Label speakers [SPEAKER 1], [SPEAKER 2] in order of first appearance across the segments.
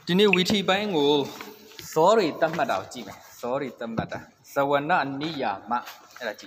[SPEAKER 1] ဒီနေ့ဝီထီပိုင်းကိုဇောတွေတတ်မှတ်တာကိုကြည့်မယ်ဇောတွေတတ်မှတ်တာဇဝနနိယာမအဲ့ဒါကြည့်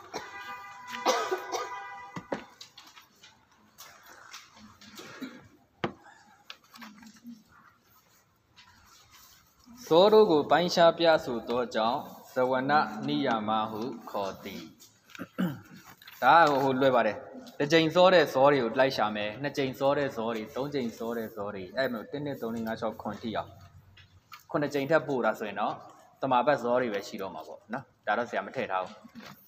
[SPEAKER 1] ဇောတို့ကိုပိုင်းခြားပြဆိုသောကြောင့်ဇဝနနိယာမဟုခေါ်သည်ဒါဟိုလွယ်ပါတယ်တစ်ကြိမ်စောတဲ့ဇောတွေကိုလိုက်ရှာမယ်နှစ်ကြိမ်စောတဲ့ဇောတွေသုံးကြိမ်စောတဲ့ဇောတွေအဲ့မျိုး1 2 3 4 5 6 9ထိအောင်ခုနှစ်ကြိမ်ထပ်ပို့တာဆိုရင်တော့တမာပတ်ဇောတွေပဲရှိတော့မှာပေါ့နော်ဒါတော့ဆရာမထည့်ထားဘူး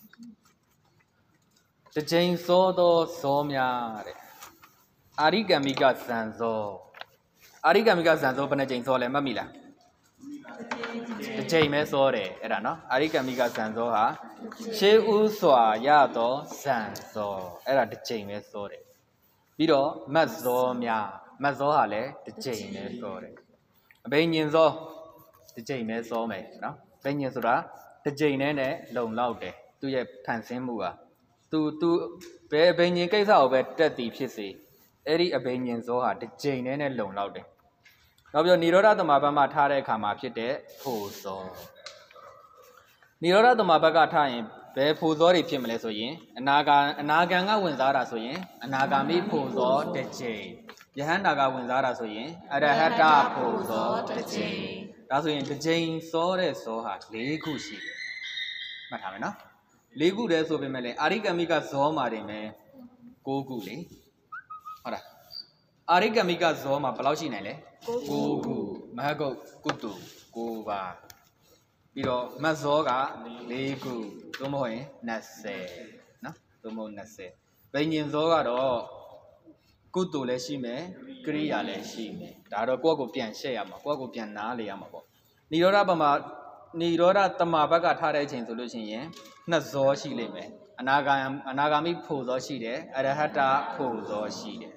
[SPEAKER 1] တစ်ကြိမ်စောသောဇောများတဲ့အာရိကမိကဇံဇောအာရိကမိကဇံဇောဘယ်နှကြိမ်စောလဲမှတ်မိလားတစ်ကြိမ်ပဲစောတယ်အဲ့ဒါနော်အာရိကမိကဇံဇောဟာရှေးဥစွာရသောဇံဇောအဲ့ဒါတစ်ကြိမ်ပဲစောတယ်ပြီးတော့မတ်ဇောများမတ်ဇောဟာလည်းတစ်ကြိမ်ပဲစောတယ်အဘိညာဉ်ဇောတစ်ကြိမ်ပဲစောမယ်နော်ဘိညာဉ်ဆိုတာတစ်ကြိမ်နဲ့လုံလောက်တယ်သူ့ရဲ့ဖန်ဆင်းမှုဟာသူဘယ်အဘိညာဉ်ကိစ္စကိုပဲတက်တည်ဖြစ်စေအဲ့ဒီအဘိညာဉ်ဇောဟာတစ်ကြိမ်နဲ့လုံလောက်တယ်နောက်ပြီးနိရောဓသမဘတ်မှာထားတဲ့အခါမှာဖြစ်တဲ့ဖို့ဇောနိရောဓသမဘတ်ကထားရင်ဘယ်ဖို့ဇောတွေဖြစ်မလဲဆိုရင်အနာဂံကဝင်စားတာဆိုရင်အနာဂါမိဖို့ဇောတစ်ကြိမ်ယဟန္တာကဝင်စားတာဆိုရင်အရဟတဖို့ဇောတစ်ကြိမ်ဒါဆိုရင်တစ်ကြိမ်စောတဲ့ဇောဟာ၄ခုရှိတယ်မှတ်ထားမယ်နော်၄ခုတည်းဆိုပေမဲ့လည်းအာရိကမိကဇောမှာတင်မယ်၉ခုလေဟုတ်လားအာရိကမိကဇောမှာဘယ်လောက်ရှိနိုင်လဲ၉ခုမဟကုတ်ကုတု၉ပါးပြီးတော့မတ်ဇောက၄ခုသို့မဟုတ်ရင်20နော်သို့မဟုတ်20ဗိညာဉ်ဇောကတော့ကုတုလည်းရှိမယ်ကရိယာလည်းရှိမယ်ဒါတော့ကိုယ့်ကိုပြန်ရှက်ရမှာကိုယ့်ကိုပြန်နားလေရမှာပေါ့နိရောဓပမာနိရောဓတမာဘက်ကထားတဲ့အချိန်ဆိုလို့ရှိရင်နှစ်ဇောရှိလိမ့်မယ်အနာဂါမိဖို့ဇောရှိတယ်အရဟတဖို့ဇောရှိတယ်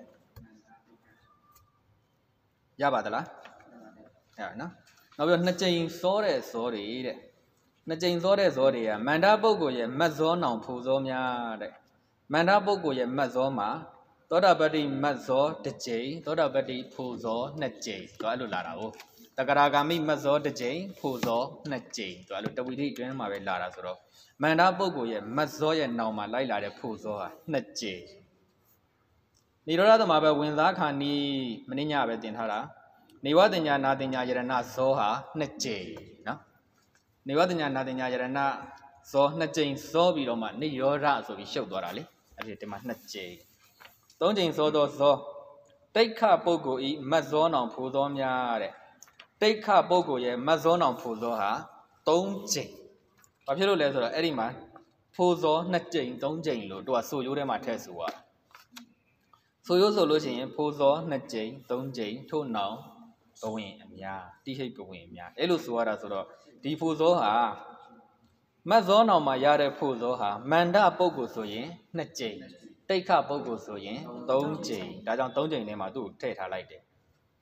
[SPEAKER 1] ရပါသလားအဲ့နော်နောက်ပြီးနှစ်ကြိမ်စောတဲ့ဇောတွေတဲ့နှစ်ကြိမ်စောတဲ့ဇောတွေကမန္တပုဂ္ဂိုလ်ရဲ့မတ်ဇောနောင်ဖို့ဇောများတဲ့မန္တပုဂ္ဂိုလ်ရဲ့မတ်ဇောမှာသောတာပတ္တိမတ်ဇောတစ်ကြိမ်သောတာပတ္တိဖို့ဇောနှစ်ကြိမ်သူအဲ့လိုလာတာကိုတဂရဂါမိမတ်ဇောတစ်ကြိမ်ဖို့ဇောနှစ်ကြိမ်သူအဲ့လိုတဝိဋိအတွင်းမှာပဲလာတာဆိုတော့မန္တပုဂ္ဂိုလ်ရဲ့မတ်ဇောရဲ့နောင်မှာလိုက်လာတဲ့ဖို့ဇောဟာနှစ်ကြိမ်နိရောဓသမဘဝင်စားခါနီးမင်းညပဲတင်ထားတာနေဝတင်ညာနာတင်ညာယရဏဇောဟာနှစ်ကြိမ်နော်နေဝတင်ညာနာတင်ညာယရဏဇောနှစ်ကြိမ်ဇောပြီးတော့မှနိရောဓဆိုပြီးရှုပ်သွားတာလေအဲ့ဒီဒီမှာနှစ်ကြိမ်သုံးကြိမ်ဇောသောဇောတိဋ္ဌပုဂ္ဂိုလ်ဤမတ်ဇောနောင်ဖို့ဇောများတဲ့တိဋ္ဌပုဂ္ဂိုလ်ရဲ့မတ်ဇောနောင်ဖို့ဇောဟာ၃ကြိမ်ဘာဖြစ်လို့လဲဆိုတော့အဲ့ဒီမှာဖို့ဇောနှစ်ကြိမ်၃ကြိမ်လို့သူကဆိုရိုးထဲမှာထည့်ဆိုသွားဆိုရိုးဆိုလို့ရှိရင်ဖို့ဇောနှစ်ကြိမ်၃ကြိမ်ထို့နောင်ဘဝင်အများတိဟိတ်ဘဝင်အများအဲ့လိုဆိုရတာဆိုတော့ဒီဖို့ဇောဟာမတ်ဇောနောင်မှာရတဲ့ဖို့ဇောဟာမန္တပုဂ္ဂိုလ်ဆိုရင်နှစ်ကြိမ်တိဋ္ဌပုဂ္ဂိုလ်ဆိုရင်၃ကြိမ်ဒါကြောင့်၃ကြိမ်ထဲမှာသူ့ကိုထည့်ထားလိုက်တယ်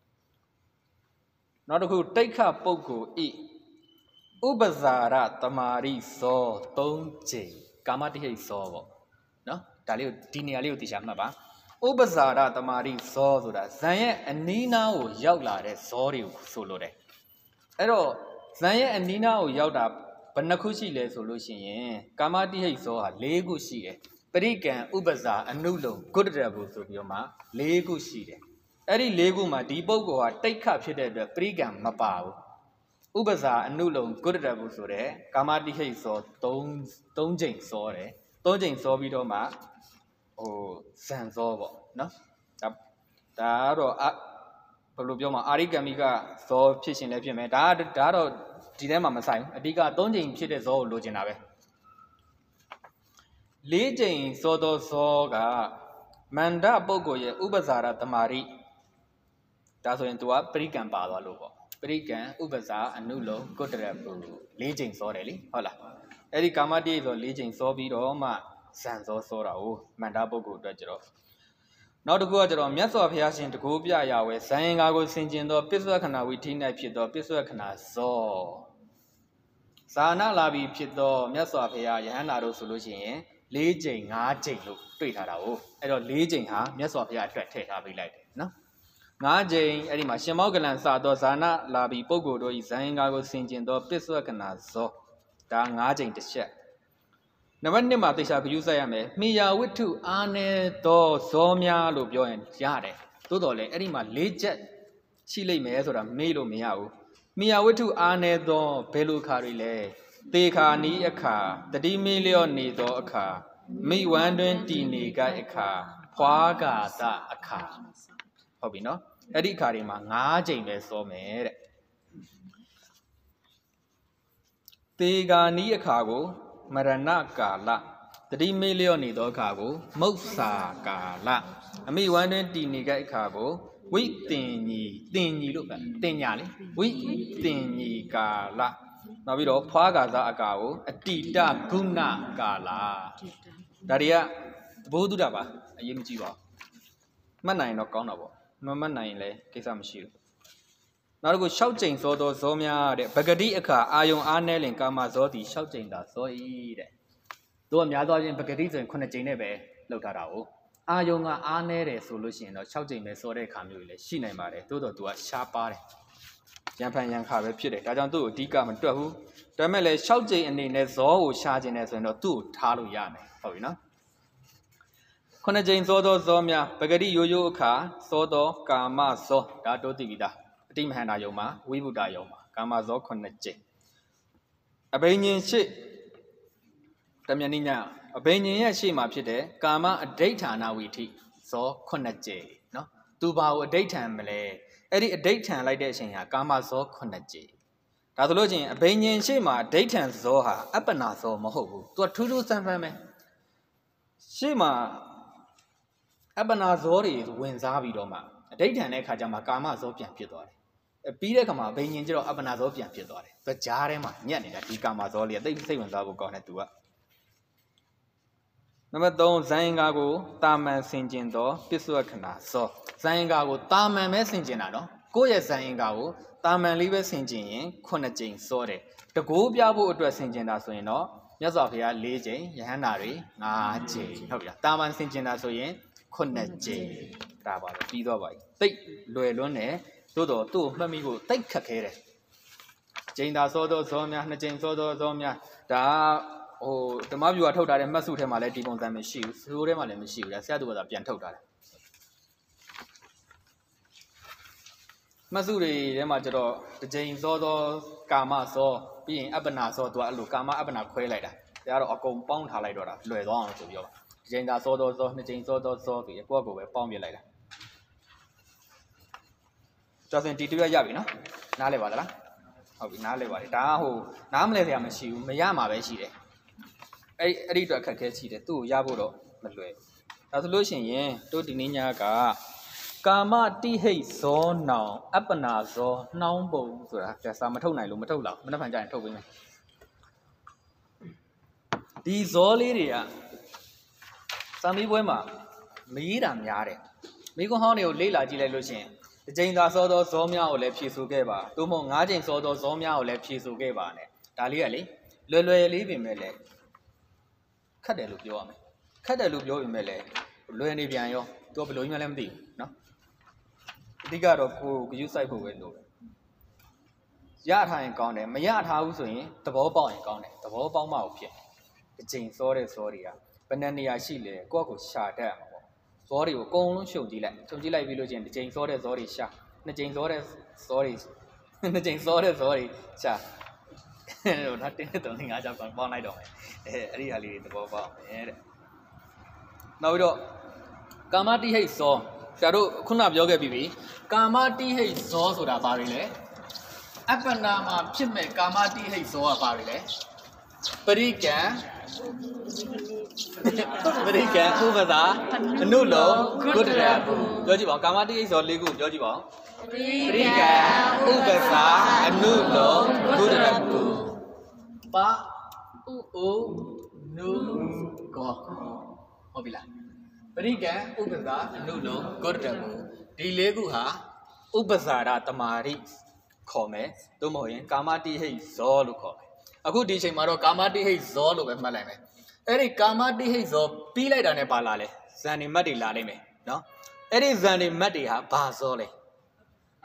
[SPEAKER 1] နောက်တစ်ခုတိဋ္ဌပုဂ္ဂိုလ်ဤဥပဇာရတမာရိဇော၃ကြိမ်ကာမတိဟိတ်ဇောပေါ့နော်ဒါလေးကိုဒီနေရာလေးကိုသိချာမှတ်ပါဥပဇာရတမာရိဇောဆိုတာဇံရဲ့အနီးနားကိုရောက်လာတဲ့ဇောတွေကိုဆိုလိုတယ်အဲ့တော့ဇံရဲ့အနီးနားကိုရောက်တာဘယ်နှခုရှိလဲဆိုလို့ရှိရင်ကာမတိဟိတ်ဇောဟာ၄ခုရှိတယ်ပရိကံဥပဇာအနုလုံဂုတ္တရဘုဆိုပြီးတော့မှ၄ခုရှိတယ်အဲ့ဒီ၄ခုမှာဒီပုဂ္ဂိုလ်ဟာတိဋ္ဌဖြစ်တဲ့အတွက်ပရိကံမပါဘူးဥပဇာအနုလုံဂုတ္တရဘုဆိုတဲ့ကာမတိဟိတ်ဇော၃ကြိမ်စောတယ်၃ကြိမ်စောပြီးတော့မှဇံဇောပေါ့နော်ဒါကတော့ဘယ်လိုပြောမှာအာရိကမိကဇောဖြစ်ရှင်လည်းဖြစ်မယ်ဒါတော့ဒီထဲမှာမဆိုင်ဘူးအဓိက၃ကြိမ်ဖြစ်တဲ့ဇောကိုလိုချင်တာပဲ၄ကြိမ်စောသောဇောကမန္တပုဂ္ဂိုလ်ရဲ့ဥပဇာရတမာရိဒါဆိုရင်သူကပရိကံပါသွားလို့ပေါ့ပရိကံဥပဇာအနုလုံကုတ္တရပု၄ကြိမ်စောတယ်လေဟုတ်လားအဲ့ဒီကာမတိဆို၄ကြိမ်စောပြီးတော့မှဇံဇောစောတာကိုမန္တပုဂ္ဂိုလ်အတွက်ကျတော့နောက်တစ်ခုကကျတော့မြတ်စွာဘုရားရှင်တကူပြရဝဲဇံရင်္ဂါကိုဆင်ကျင်သောပစ္စုခဏဝိထိ၌ဖြစ်သောပစ္စုခဏဇောဇာနာလာပြီးဖြစ်သောမြတ်စွာဘုရားယဟန္တာတို့ဆိုလို့ရှိရင်၄ကြိမ်၅ကြိမ်လို့တွေ့ထားတာကိုအဲ့တော့၄ကြိမ်ဟာမြတ်စွာဘုရားအတွက်ထည့်ထားပေးလိုက်တယ်နော် ngã jing ấy mà xem máu cái lần sao đó sao na là bị bốc cổ đôi sáng ngã có sinh trên đó biết số cái nào số đã ngã jing được chưa nằm bên này mà tôi sao cái user em mi ya với thu anh đó số mía lúc biểu hiện giá đấy tôi đó lấy ấy mà lấy chết chỉ lấy mấy số đó mấy lúc mấy ao mi ya với thu anh đó bé lúc khá rồi lấy tê khá ní khá tadi million ní đó khá mi 120 ní cái khá khóa cả ta kháဟုတ်ပြီနော်အဲ့ဒီအခါတွေမှာ9ချိန်ပဲစောမယ်တဲ့တေဂာနီးအခါကိုမရဏကာလတတိမေလျော့နေသောအခါကိုမုတ်စာကာလအမိဝမ်းတွင်တည်နေတဲ့အခါကိုဝိတင်ညီလို့ပဲတင်ညာလေဝိတင်ညီကာလနောက်ပြီးတော့ဖွာကာသအကာကိုအတိတဂုဏကာလဒါတွေကသဘောတူတာပါအရေးမကြီးပါဘူးမှတ်နိုင်တော့ကောင်းတာပေါ့မမှတ်နိုင်လဲကိစ္စမရှိဘူးနောက်တစ်ခု6ချိန်စောသောဇောများတဲ့ပဂတိအခါအာယုံအားနဲလင်ကာမဇောသည်6ချိန်သာဇော၏တဲ့တို့အများသောဖြင့်ပဂတိဆိုရင်9ချိန်နဲ့ပဲလောက်ထားတာ哦အာယုံကအားနဲတယ်ဆိုလို့ရှိရင်တော့6ချိန်ပဲစောတဲ့အခါမျိုးကြီးလည်းရှိနိုင်ပါတယ်တိုးတော့သူကရှားပါတယ်ရံဖန်ရံခါပဲဖြစ်တယ်ဒါကြောင့်သူ့ကိုအဓိကမတွက်ဘူးဒါပေမဲ့လည်း6ချိန်အနေနဲ့ဇောကိုရှားခြင်းနဲ့ဆိုရင်တော့သူ့ကိုထားလို့ရမယ်ဟုတ်ပြီနော်ခုနှစ်ကြိမ်သောသောဇောများပဂတိရိုးရိုးအခါသောသောကာမဇောဒါတိုးသိပြီသားအတိမဟန္တာယုံမှာဝိဗုဒ္ဓယုံမှာကာမဇောခုနှစ်ကြိမ်အဘိညာဉ်ရှိတမယနိညာအဘိညာဉ်ရဲ့ရှေ့မှာဖြစ်တဲ့ကာမအဋိဌာဏဝိထိဇောခုနှစ်ကြိမ်နော်သူဘာကိုအဋိဌံမလဲအဲ့ဒီအဋိဌံလိုက်တဲ့အချိန်ဟာကာမဇောခုနှစ်ကြိမ်ဒါဆိုလို့ချင်းအဘိညာဉ်ရှေ့မှာအဋိဌံဇောဟာအပ္ပနာဇောမဟုတ်ဘူးသူကထူးထူးဆန်းဆန်းပဲရှေ့မှာအပ္ပနာဇောတွေဝင်စားပြီးတော့မှအဋိဌံတဲ့ခါကျမှကာမဇောပြန်ဖြစ်သွားတယ်ပြီးတဲ့ခါမှာဘိညာဉ်ကျတော့အပ္ပနာဇောပြန်ဖြစ်သွားတယ်သူကြားထဲမှာညက်နေတာဒီကာမဇောလေးကတိတ်စိတ်ဝင်စားဖို့ကောင်းတယ်သူကနံပါတ်3ဇိုင်းကားကိုတာမန်ဆင်ကျင်သောပစ္စုခဏဇောဇိုင်းကားကိုတာမန်ပဲဆင်ကျင်တာနော်ကိုယ့်ရဲ့ဇိုင်းကားကိုတာမန်လေးပဲဆင်ကျင်ရင်9ကြိမ်စောတယ်တကိုးပြဖို့အတွက်ဆင်ကျင်တာဆိုရင်တော့မြတ်စွာဘုရား4ကြိမ်ယဟန္တာတွေ5ကြိမ်ဟုတ်ပြီလားတာမန်ဆင်ကျင်တာဆိုရင်9ကြိမ်ဒါပါပဲပြီးတော့ပါပြီတိတ်လွယ်လွန်းတယ်သို့တော့သူ့ကိုမှတ်မိဖို့တိတ်ခက်ခဲတယ်ကျိန်သာစောသောဇောများ2ကြိမ်စောသောဇောများဒါဟိုဓမ္မဗျူဟာထုတ်ထားတဲ့မှတ်စုထဲမှာလည်းဒီပုံစံမရှိဘူးစိုးထဲမှာလည်းမရှိဘူးဆရာသူကပြန်ထုတ်ထားတယ်မှတ်စုတွေထဲမှာကျတော့2ကြိမ်စောသောကာမစောပြီးရင်အပ္ပနာစောသူကအဲ့လိုကာမအပ္ပနာခွဲလိုက်တာဒါကတော့အကုန်ပေါင်းထားလိုက်တော့တာလွယ်သွားအောင်ဆိုပြောပါ2ကြိမ်သာစောသောဇော2ကြိမ်စောသောဇောပြီးကိုယ့်ကိုယ်ပဲပေါင်းပြလိုက်တာကျော်စင်ဒီတူရပြီနော်နားလဲပါလားဟုတ်ပြီနားလဲပါတယ်ဒါကဟိုနားမလဲစရာမရှိဘူးမရမှာပဲရှိတယ်အဲ့ဒီအတွက်အခက်ခဲရှိတယ်သူ့ကိုရဖို့တော့မလွယ်ဒါဆိုလို့ရှိရင်တို့ဒီနေ့ညကကာမတိဟိတ်ဇောနောင်အပ္ပနာဇောနှောင်းပုံဆိုတာစာမထုတ်နိုင်လို့မထုတ်လောက်မနှက်ဖန်ကြရင်ထုတ်ပေးမယ်ဒီဇောလေးတွေကစာမေးပွဲမှာမရေးတာများတယ်မိကွန်းဟောင်းတွေကိုလေ့လာကြည့်လိုက်လို့ရှိရင်1ကြိမ်သာစောသောဇောများကိုလည်းဖြည့်ဆို့ခဲ့ပါသို့မဟုတ်9ကြိမ်စောသောဇောများကိုလည်းဖြည့်ဆို့ခဲ့ပါနဲ့ဒါလေးကလေလွယ်လေးပင်ပဲလေခက်တယ်လို့ပြောရမယ်ခက်တယ်လို့ပြောရင်ပဲလေလွယ်နေပြန်ရောသူကဘယ်လိုမှလည်းမသိဘူးနော်အဓိကတော့ကိုယ်ဂရုစိုက်ဖို့ပဲလို့ရထားရင်ကောင်းတယ်မရထားဘူးဆိုရင်သဘောပေါက်ရင်ကောင်းတယ်သဘောပေါက်မှဖြစ်1ကြိမ်စောတဲ့ဇောတွေကဘယ်နှနေရာရှိလဲကိုယ့်ကိုရှာတတ်မှာပေါ့ဇောတွေကိုအကုန်လုံးရှုံကြည့်လိုက်ပြီးလို့ချင်း1ကြိမ်စောတဲ့ဇောတွေရှာ2ကြိမ်စောတဲ့ဇောတွေ2ကြိမ်စောတဲ့ဇောတွေရှာဟိုတော့တင်းတဲ့3 5 6ပေါင်းလိုက်တော့မယ်အဲ့ဒီဟာလေးတွေသဘောပေါက်မယ်တဲ့နောက်ပြီးတော့ကာမတိဟိတ်ဇောဆရာတို့ခုနပြောခဲ့ပြီးပြီကာမတိဟိတ်ဇောဆိုတာဘာတွေလဲအပ္ပနာမှာဖြစ်မဲ့ကာမတိဟိတ်ဇောကဘာတွေလဲပရိကံဥပဒါအနုလောဂုတ္တရပုပြောကြည့်ပါဦးကာမတိဟိတ်ဇော၄ခုပြောကြည့်ပါဦးပရိကံဥပဒါအနုလောဂုတ္တရပုပါဥနုကောဟုတ်ပြီလားပရိကံဥပဒါအနုလောဂုတ္တရပုဒီ၄ခုဟာဥပဇာရတမာရိခေါ်မယ်သို့မဟုတ်ရင်ကာမတိဟိတ်ဇောလို့ခေါ်မယ်အခုဒီအချိန်မှာတော့ကာမတိဟိတ်ဇောလို့ပဲမှတ်လိုက်မယ်အဲ့ဒီကာမတိဟိတ်ဇောပြီးလိုက်တာနဲ့ပါလာလဲဇန်နေမတ်တွေလာလိမ့်မယ်နော်အဲ့ဒီဇန်နေမတ်တွေဟာဘာဇောလဲ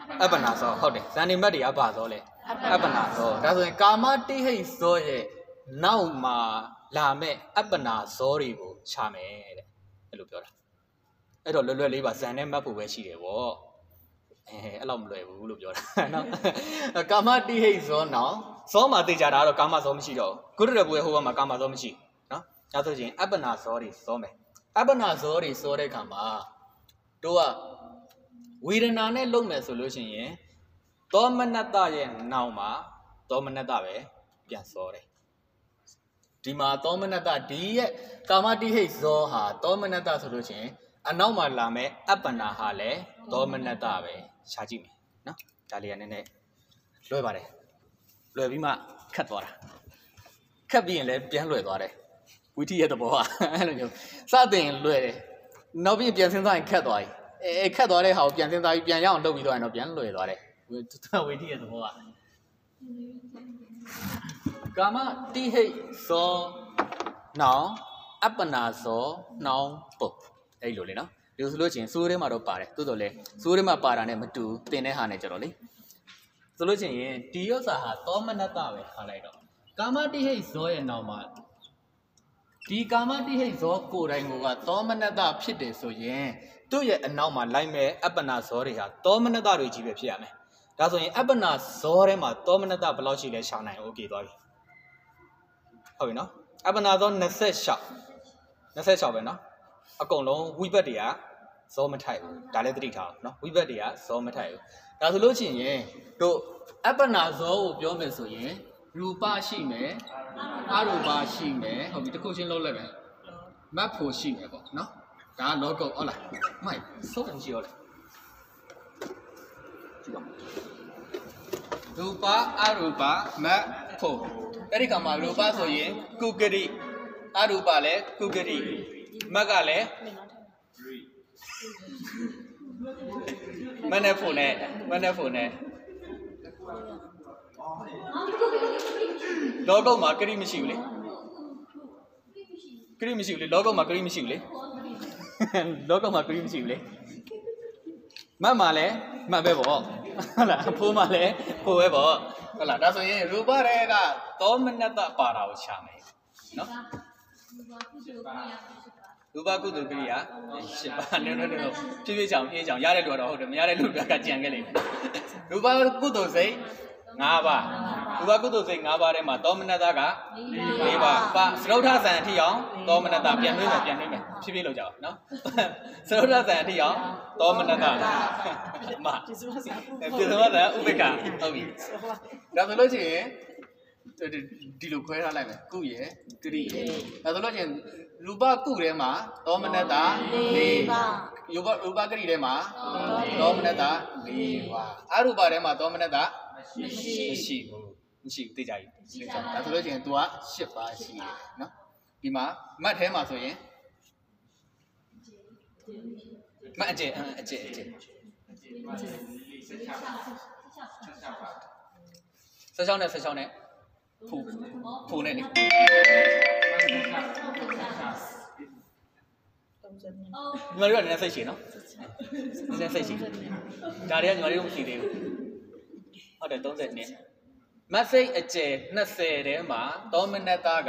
[SPEAKER 1] အပ္ပနာဇောဟုတ်တယ်ဇန်နိမတ်တွေအပါဇောလေအပ္ပနာဇောဒါဆိုရင်ကာမတိဟိတ်ဇောရဲ့နောက်မှာလာမဲ့အပ္ပနာဇောတွေကိုခြာမယ်တဲ့အဲ့လိုပြောတာအဲ့တော့လွယ်လွယ်လေးပါဇန်နဲ့မှတ်ဖို့ပဲရှိတယ်ဗောအဲ့လောက်မလွယ်ဘူးလို့ပြောတာနော်ကာမတိဟိတ်ဇောနောက်ဇောမှာသိကြတာကတော့ကာမဇောမရှိတော့ဘူးကုရရဘွေဟိုဘမှာကာမဇောမရှိနော်ဒါဆိုရင်အပ္ပနာဇောတွေဇောမယ်အပ္ပနာဇောတွေဇောတဲ့ခါမှာတို့ကဝေဒနာနဲ့လုံမယ်ဆိုလို့ရှိရင်သောမနတရဲ့နောက်မှာသောမနတပဲပြန်စောတယ်ဒီမှာသောမနတဒီရဲ့ကာမတိဟိတ်ဇောဟာသောမနတဆိုလို့ရှိရင်အနောက်မှာလာမဲ့အပ္ပနာဟာလည်းသောမနတပဲရှားကြည့်မယ်နော်ဒါလေးကနည်းနည်းလွယ်ပါတယ်လွယ်ပြီးမှခတ်သွားတာခတ်ပြီးရင်လည်းပြန်လွယ်သွားတယ်ဝိထိရဲ့သဘောကအဲ့လိုမျိုးစတင်လွယ်တယ်နောက်ပြီးပြန်စဉ်းစားရင်ခတ်သွားပြီခတ်သွားတဲ့ဟာကိုပြန်စဉ်းစားပြီးပြန်ရအောင်လုပ်ပြီးတော့ရင်တော့ပြန်လွယ်သွားတယ်ဝိထိရဲ့သဘောကကာမတိဟိတ်ဇောနောင်အပ္ပနာဇောနောင်ပုတ်အဲ့လိုလေနော်ဒီဆိုလို့ချင်းစိုးထဲမှာတော့ပါတယ်တိုးတော်လေစိုးထဲမှာပါတာနဲ့မတူတင်တဲ့ဟာနဲ့ကြတော့လေဆိုလို့ချင်းရင်ဒီဥစ္စာဟာသောမနတပဲခါလိုက်တော့ကာမတိဟိတ်ဇောရဲ့နောက်မှာဒီကာမတိဟိတ်ဇောကိုယ်တိုင်ကသောမနတဖြစ်တယ်ဆိုရင်သူ့ရဲ့အနောက်မှာလိုက်မဲ့အပ္ပနာဇောတွေဟာသောမနတတွေကြီးပဲဖြစ်ရမယ်ဒါဆိုရင်အပ္ပနာဇောထဲမှာသောမနတဘယ်လောက်ရှိလဲရှာနိုင်โอเคသွားပြီဟုတ်ပြီနော်အပ္ပနာဇော26ပဲနော်အကုန်လုံးဝိဘတ်တွေကဇောမထိုက်ဘူးဒါလည်းသတိထားအောင်နော်ဝိဘတ်တွေကဇောမထိုက်ဘူးဒါဆိုလို့ရှိရင်တို့အပ္ပနာဇောကိုပြောမယ်ဆိုရင်ရူပရှိမယ်အရူပရှိမယ်ဟုတ်ပြီတစ်ခုချင်းလုံးလိုက်မယ်မတ်ဖို့ရှိမယ်ပေါ့နော်ဒါကလောကုတ်ဟုတ်လားမိုက်ဆုံးအောင်ရှိရောလေကြည့်ပါရူပအရူပမတ်ဖို့အဲ့ဒီကမှာရူပဆိုရင်ကုကတိအရူပလည်းကုကတိမတ်ကလည်းမနဲ့ဖို့နဲ့လောကုတ်မှာကတိမရှိဘူးလေလောကုတ်မှာကတိမရှိဘူးလေမတ်မှာလည်းမတ်ပဲပေါ့ဟုတ်လားဖိုးမှာလည်းဖိုးပဲပေါ့ဟုတ်လားဒါဆိုရင်ရူပတွေကသောမနတပါတာကိုရှာမယ်နော်ရူပကုသိုလ်ကရိယာ8ပါးနည်းဖြည်းဖြည်းချောင်ရတဲ့လူတော့ဟုတ်တယ်မရတဲ့လူကကြံခဲ့လိမ့်မယ်ရူပကုသိုလ်စိတ်5ပါးရူပကုသိုလ်စိတ်5ပါးထဲမှာသောမနတက4ပါးစရုထဇံအထိအောင်သောမနတပြန်နှွေးမယ်ဖြည်းဖြည်းလောက်ကြအောင်နော်စရုထဇံအထိအောင်သောမနတမပြစ္ဆဝဇံဥပေက္ခဟုတ်ပြီဒါဆိုလို့ရှိရင်ဒီလိုခွဲထားလိုက်မယ်ကုရယ်ကရိရယ်ဒါဆိုလို့ရှိရင်ရူပကုထဲမှာသောမနတ4ပါးရူပကရိထဲမှာသောမနတ4ပါးအရူပထဲမှာသောမနတမရှိဘူးသိကြပြီဒါဆိုလို့ရှိရင် तू က8ပါးရှိတယ်နော်ဒီမှာမတ်ထဲမှာဆိုရင်မတ်အကျ16နဲ့ဖူနဲ့လေညီမတို့ကလည်းစိတ်ရှည်နော်စိတ်ရှည်ဒါတွေကညီမတို့မရှိသေးဘူးဟုတ်တယ်30နှစ်မတ်စိတ်အကျယ်20ထဲမှာသောမနတက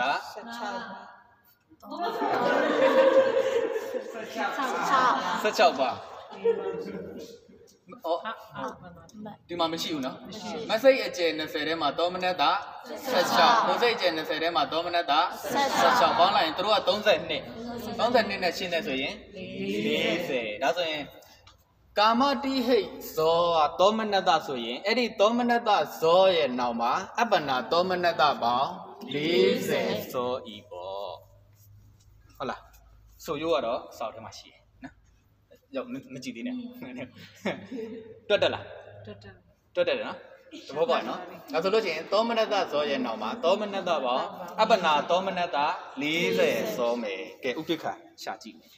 [SPEAKER 1] 16ပါဒီမှာမရှိဘူးနော်မစိတ်အကျယ်20ထဲမှာသောမနတ16ဘုစိတ်အကျယ်20ထဲမှာသောမနတ16ပေါင်းလိုက်ရင်တို့က32နဲ့ရှင်းတယ်ဆိုရင်40ဒါဆိုရင်ကာမတိဟိတ်ဇောသောမနတဆိုရင်အဲ့ဒီသောမနတဇောရဲ့နောက်မှာအပ္ပနာသောမနတပေါင်း40ဇောဤပေါ့ဟုတ်လားဆိုရိုးကတော့စောက်ထဲမှာရှိတယ်ရောက်မကြည့်သေးနဲ့တွတ်တက်လားတွတ်တက်တယ်နော်သဘောပေါက်နော်ဒါဆိုလို့ချင်းသောမနတဇောရဲ့နောက်မှာသောမနတပေါင်းအပ္ပနာသောမနတ40ဇောမယ်ကဲဥပိ္ပခရှာကြည့်မယ်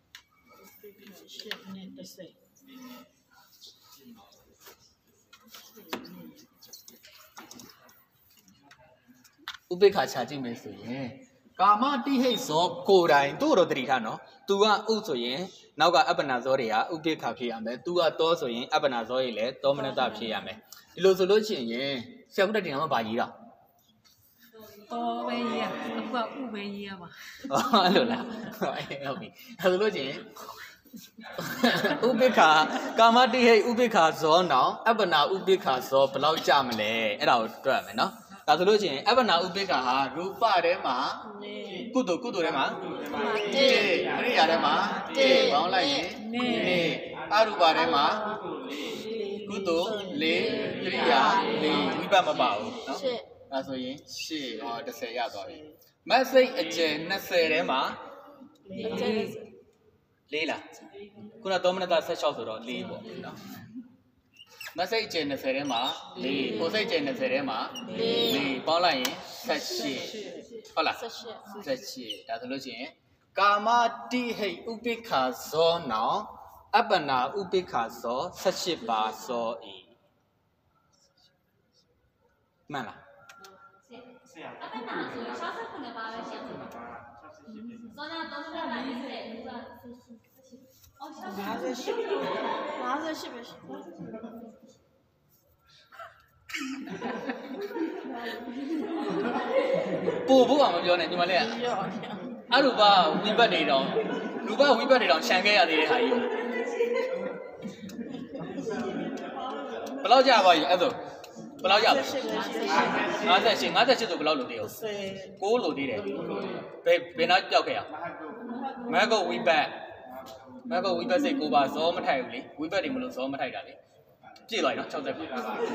[SPEAKER 1] ဥပိ္ပခရှာကြည့်မယ်ဆိုရင်ကာမတိဟိတ်ဇောကိုယ်တိုင်သူ့တော့တတိထားနော်သူကဥဆိုရင်နောက်က အပ္ပနာဇောတွေက ဥပိ္ပခာဖြစ်ရမယ် သူကတောဆိုရင် အပ္ပနာဇောတွေလည်း တောမနတဖြစ်ရမယ် ဒီလိုဆိုလို့ရှိရင် ဆရာကုတ္တတင်ကမှဘာကြီးတာ
[SPEAKER 2] 多呗呀，不五呗呀嘛。
[SPEAKER 1] အဲ့လိုလားဟုတ်ပြီအဲ့ဆိုလို့ရှိရင် ဥပိ္ပခာကာမတိဟိဥပိ္ပခာဇောနောင်အပ္ပနာဥပိ္ပခာဇောဘယ်လောက်ကြမလဲအဲ့ဒါကိုတွက်ရမယ်နော်ဒါဆိုလို့ရှိရင်အပ္ပနာဥပိ္ပခာဟာရူပထဲမှာကုသိုလ်ထဲမှာတေအရိယာထဲမှာတေပေါင်းလိုက်ရင်နေအရူပထဲမှာကုသိုလ်၄အရိယာ၄ဝိပတ်မပါဘူးနော်ဒါဆိုရင်ရှေ့ဟော30ရသွားပြီမက်စိတ်အကျယ်20ထဲမှာ၄လားခုနသောမနတ16ဆိုတော့4ပေါ့နော်မစိတ်အကျယ်20ထဲမှာ4ကိုစိတ်အကျယ်20ထဲမှာ4ပေါင်းလိုက်ရင်18ဟုတ်လား18ဒါဆိုလို့ရှိရင်ကာမတိဟိဥပိ္ပခာဇောနောင်အပ္ပနာဥပိ္ပခာဇော18ပါဇောဤမှန်လား
[SPEAKER 3] အပ္ပနာဆိုရင်69ပါပဲရှင်းပါဇောနာတော့မလာနေတယ်သူက
[SPEAKER 2] 58ပဲရှိ
[SPEAKER 1] ပို့ဖို့မပြောနဲ့ညီမလေးအရူပဝိပတ်တွေတော့ရူပဝိပတ်တွေတော့ခြံခဲ့ရသေးတဲ့ဟာကြီးဘယ်လောက်ကြပါ့အဲ့ဆိုဘယ်လောက်ရလဲ58ဆိုဘယ်လောက်လို့တည်ရော6လို့တည်တယ်ဘယ်နောက်ပြောက်ခဲ့ရမဂ္ဂဝိပတ်စိတ်9ပါဇောမထိုက်ဘူးလေဝိပတ်တွေမလို့ဇောမထိုက်တာလေပြည့်သွားပြီနော်60ပြည့်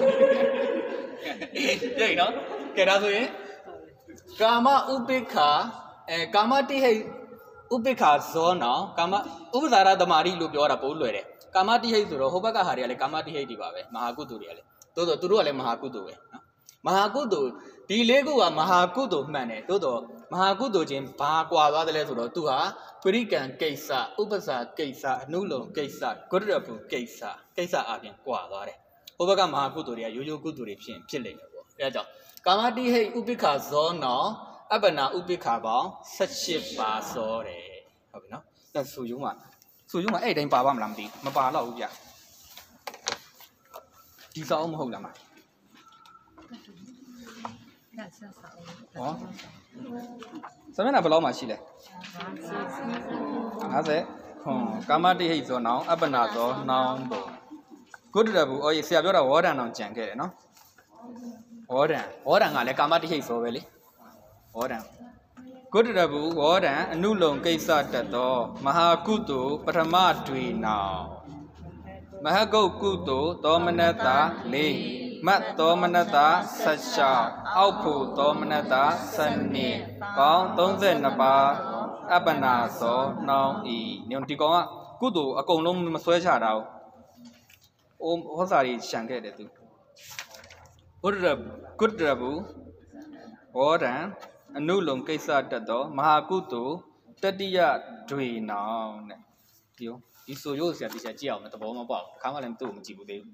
[SPEAKER 1] ပြီနော်ကဲဒါဆိုရင်ကာမဥပိ္ပခာကာမတိဟိဥပိ္ပခာဇောနောကာမဥပ္ပဇာရသမารိလို့ပြောတာပို့လွယ်တယ်ကာမတိဟိဆိုတော့ဟိုဘက်ကဟာတွေကလည်းကာမတိဟိတွေပါပဲမဟာကုသိုလ်တွေကလည်းတိုးတော့သူတို့ကလည်းမဟာကုသိုလ်ပဲနော်မဟာကုသိုလ်ဒီလေးခုကမဟာကုသိုလ်မှန်တယ်တိုးတော့မဟာကုသိုလ်ချင်းဘာကွာသွားတယ်လဲဆိုတော့သူဟာပရိကံကိစ္စဥပ္ပဇာကိစ္စအနုလုံကိစ္စဂုရရပုကိစ္စအပြင်ကွာသွားတယ်ဟိုဘက်ကမဟာကုသိုလ်တွေကရိုးရိုးကုသိုလ်တွေဖြစ်လိမ့်မယ်ပေါ့အဲဒါကြောင့်ကာမတိဟိဥပိ္ပခာဇောနောအပ္ပနာဥပိ္ပခာပေါင်း18ပါစောတယ်ဟုတ်ပြီနော်ဒါဆိုရုံးမှာအဲ့တိုင်းပါပါမလားမသိမပါတော့ဘူးဗျဒီစောင်းမဟုတ်လားမဟောစမနာဘယ်လောက်မှရှိလဲ50ဟွန်းကာမတိဟိဇောနောင်အပ္ပနာဇောနောင်ဘုံဂုတ္တရဘူးအော်ဆရာပြောတာဝေါဒံအောင်ကြံခဲ့တယ်နော်ဝေါဒံကလည်းကာမတိဟိဇောပဲလေဝေါဒံဂုတ္တရဘူးဝေါဒံအနုလုံကိစ္စတတ်သောမဟာကုသိုလ်ပထမတွေနောင်မဟဂုတ်ကုသိုလ်သောမနတ4မတ်သောမနတ16အောက်ဖို့သောမနတ12ပေါင်း32ပါးအပ္ပနာဇောနောင်ဤဒီကောင်ကကုသိုလ်အကုန်လုံးမဆွဲချတာဘူးဟောစာကြီးရှံခဲ့တယ်သူဂုတ္တရဘူးဝေါဒံအနုလုံကိစ္စတတ်သောမဟာကုသိုလ်တတိယတွေနောင်တဲ့ဒီဆိုရိုးဆရာတိကျကြည့်အောင်တဘောမပေါ့ခါမှလည်းသူ့ကိုမကြည့်ဘူးသေးဘူး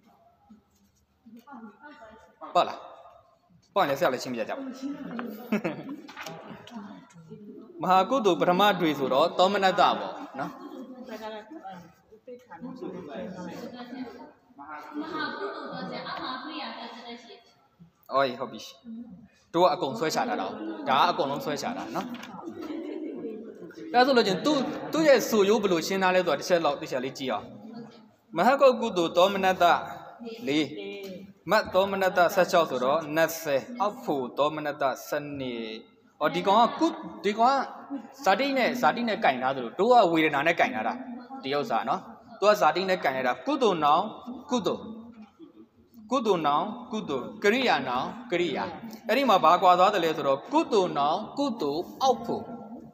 [SPEAKER 1] ပေါ့လားပေါ့လည်းဆရာလည်းရှင်းပြကြပါမဟာကုသိုလ်ပထမတွေဆိုတော့သောမနတပေါ့နော်
[SPEAKER 3] မဟာကုသိုလ်တော့ဆရာအမှားပြရတဲ့ရှိ
[SPEAKER 1] အော်ဟုတ်ပြီတို့ကအကုန်ဆွဲချတာတော့ဒါကအကုန်လုံးဆွဲချတာနော်ဒါဆိုလို့ချင်းသူ့ရဲ့ဆိုရိုးဘယ်လိုရှင်းသားလဲဆိုတာတစ်ချက်လောက်တစ်ချက်လေးကြည့်အောင်မဟဂုတ်ကုသိုလ်သောမနတ4မတ်သောမနတ16ဆိုတော့20အောက်ဖို့သောမနတ12အော်ဒီကောင်ကဇာတိနဲ့ကင်ထားသလိုတို့ကဝေဒနာနဲ့ကင်ထားတာဒီဥစ္စာနော်သူကဇာတိနဲ့ကင်ထားတာကုသိုလ်နောင်ကုသိုလ်နောင်ကုသိုလ်ကရိယာနောင်ကရိယာအဲ့ဒီမှာဘာကွာသွားတယ်လဲဆိုတော့ကုသိုလ်နောင်ကုသိုလ်အောက်ဖို့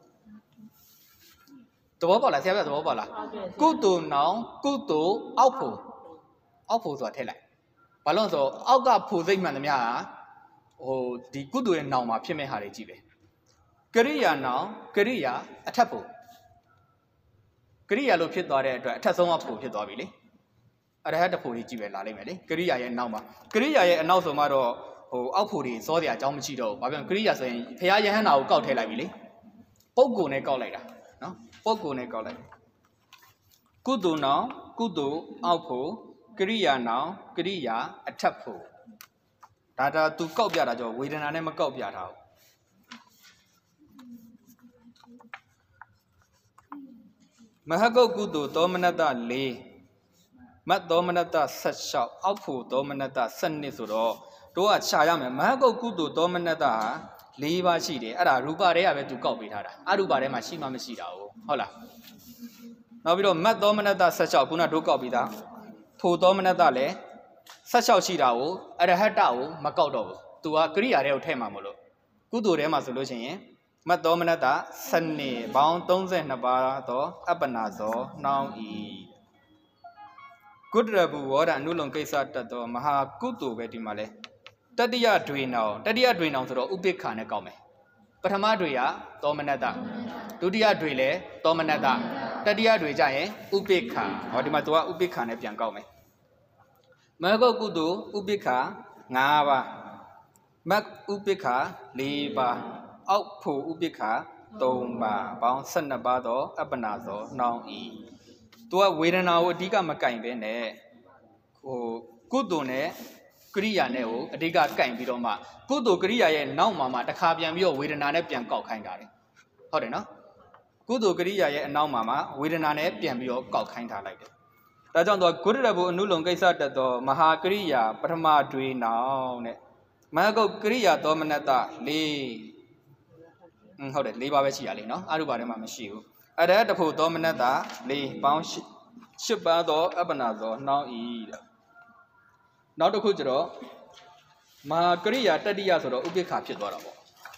[SPEAKER 1] သဘောပေါက်လားဆရာပြသဘောပေါက်လားကုသိုလ်နောင်ကုသိုလ်အောက်ဖို့ဆိုတာထည့်လိုက်ဘာလို့ဆိုအောက်ကဖို့စိတ်မှန်သမျှဟာဒီကုသိုလ်ရဲ့နောင်မှာဖြစ်မဲ့ဟာတွေကြည့်ပဲကရိယာနောင်ကရိယာအထက်ဖို့ကရိယာလို့ဖြစ်သွားတဲ့အတွက်အထက်ဆုံးကဖို့ဖြစ်သွားပြီလေအရဟတဖို့ကြီးကြည့်ပဲလာလိမ့်မယ်လေကရိယာရဲ့နောက်မှာကရိယာရဲ့အနောက်ဆိုမှတော့အောက်ဖို့တွေစောစရာအကြောင်းမရှိတော့ဘူးဘာဖြစ်လဲကရိယာဆိုရင်ဖရာယဟန္တာကိုကောက်ထည့်လိုက်ပြီလေပုဂ္ဂိုလ်နဲ့ကောက်လိုက်တာနော်ပုဂ္ဂိုလ်နဲ့ကောက်လိုက်ကုသိုလ်နောင်ကုသိုလ်အောက်ဖို့ကရိယာနောင်ကရိယာအထက်ဖို့ဒါသူကောက်ပြတာကြောဝေဒနာနဲ့မကောက်ပြတာဘူးမဟကုတ်ကုသိုလ်သောမနတ4မတ်သောမနတ16အောက်ဖို့သောမနတ12ဆိုတော့တို့ကခြာရမယ်မဟကုတ်ကုသိုလ်သောမနတဟာ4ပါးရှိတယ်အဲ့ဒါရူပတွေကပဲသူကောက်ပေးထားတာအရူပထဲမှာရှိမှမရှိတာဟုတ်လားနောက်ပြီးတော့မတ်သောမနတ16ခုနတို့ကောက်ပြီးသားထိုသောမနတလည်း16ရှိတာကိုအရဟတကိုမကောက်တော့ဘူးသူကကရိယာတွေကိုထည့်မှာမလို့ကုသိုလ်ထဲမှာဆိုလို့ရှိရင်မတ်သောမနတ12ပေါင်း32ပါးသောအပ္ပနာဇောနှောင်းဤကုတ္တရဘူဝေါဒအနုလုံကိစ္စတတ်သောမဟာကုသိုလ်ပဲဒီမှာလဲတတိယဒွေနောင်ဆိုတော့ဥပိ္ပခာနဲ့ကောက်မယ်ပထမဒွေကသောမနတဒုတိယဒွေလည်းသောမနတတတိယဒွေကြရင်ဥပိ္ပခာဟောဒီမှာသူကဥပိ္ပခာနဲ့ပြန်ကောက်မယ်မဟကုတ်ကုသိုလ်ဥပိ္ပခာ5ပါးမတ်ဥပိ္ပခာ4ပါးအောက်ဖို့ဥပိ္ပခာ3ပါးပေါင်း12ပါးသောအပ္ပနာဇောနှောင်းဤသူကဝေဒနာကိုအဓိကမကင်ပဲနဲ့ကုသိုလ်နဲ့ကရိယာနဲ့ကိုအဓိကကင်ပြီးတော့မှကုသိုလ်ကရိယာရဲ့နောက်မှာတခါပြန်ပြီးတော့ဝေဒနာနဲ့ပြန်ကောက်ခိုင်းတာတယ်ဟုတ်တယ်နော်ကုသိုလ်ကရိယာရဲ့အနောက်မှာဝေဒနာနဲ့ပြန်ပြီးတော့ကောက်ခိုင်းထားလိုက်တယ်ဒါကြောင့်သူကကုတ္တရဘူအနုလုံကိစ္စတတ်သောမဟာကရိယာပထမဒွေနောင်တဲ့မဟကုတ်ကရိယာသောမနတ4ဟုတ်တယ်4ပါးပဲရှိရလေနော်အရူပထဲမှာမရှိဘူးအရဟတဖို့သောမနတ4ပေါင်း8ပါးသောအပ္ပနာဇောနှောင်းဤတဲ့နောက်တစ်ခုကျတော့မဟာကရိယာတတိယဆိုတော့ဥပိ္ပခာဖြစ်သွားတာပေါ့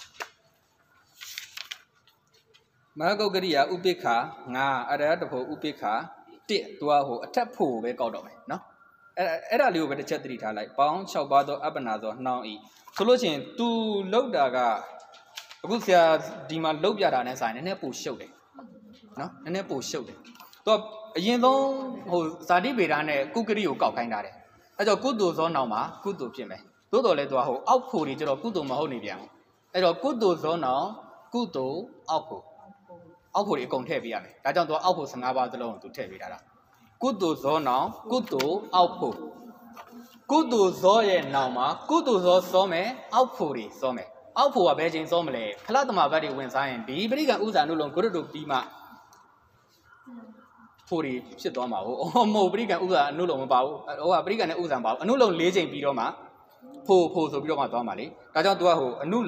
[SPEAKER 1] မဟာကုတ်ကရိယာဥပိ္ပခာ9အရဟတဖို့ဥပိ္ပခာ1သူကအထက်ဖို့ပဲကောက်တော့မယ်နော်အဲ့ဒါလေးကိုပဲတစ်ချက်သတိထားလိုက်ပေါင်း6ပါးသောအပ္ပနာဇောနှောင်းဤဆိုလို့ရှိရင် तू လောက်တာကအခုဆရာဒီမှာလောက်ပြတာနဲ့ဆိုင်နည်းနည်းပိုရှုပ်တယ်နော်နည်းနည်းပိုရှုပ်တယ်သူကအရင်ဆုံးဇာတိဗေဒနဲ့ကုကရိကိုကောက်ခိုင်းတာတယ်အဲ့တော့ကုသိုလ်ဇောနောင်မှာကုသိုလ်ဖြစ်မယ်သို့တော်လည်းသူကအောက်ဖို့တွေကျတော့ကုသိုလ်မဟုတ်နေပြန်ဘူးအဲ့တော့ကုသိုလ်ဇောနောင်ကုသိုလ်အောက်ဖို့တွေအကုန်ထည့်ပေးရမယ်ဒါကြောင့်သူကအောက်ဖို့15ပါးသလုံးကိုသူထည့်ပေးတာကုသိုလ်ဇောနောင်ကုသိုလ်အောက်ဖို့ကုသိုလ်ဇောရဲ့နောင်မှာကုသိုလ်ဇောစောမယ်အောက်ဖို့တွေစောမယ်အောက်ဖို့ကဘယ်ချိန်စောမလဲဖလသမဘတ်တွေဝင်စားရင်ဒီပရိကံဥဇာနုလုံးဂုရတုပြီးမှဖို့တွေဖြစ်သွားမှာဟုတ်မဟုတ်ပရိကံဥဇာအနုလုံးမပါဘူးဟိုကပရိကံနဲ့ဥဇာမပါဘူးအနုလုံး4ချိန်ပြီးတော့မှဖို့ဆိုပြီးတော့မှသွားမှာလေဒါကြောင့်သူကအနု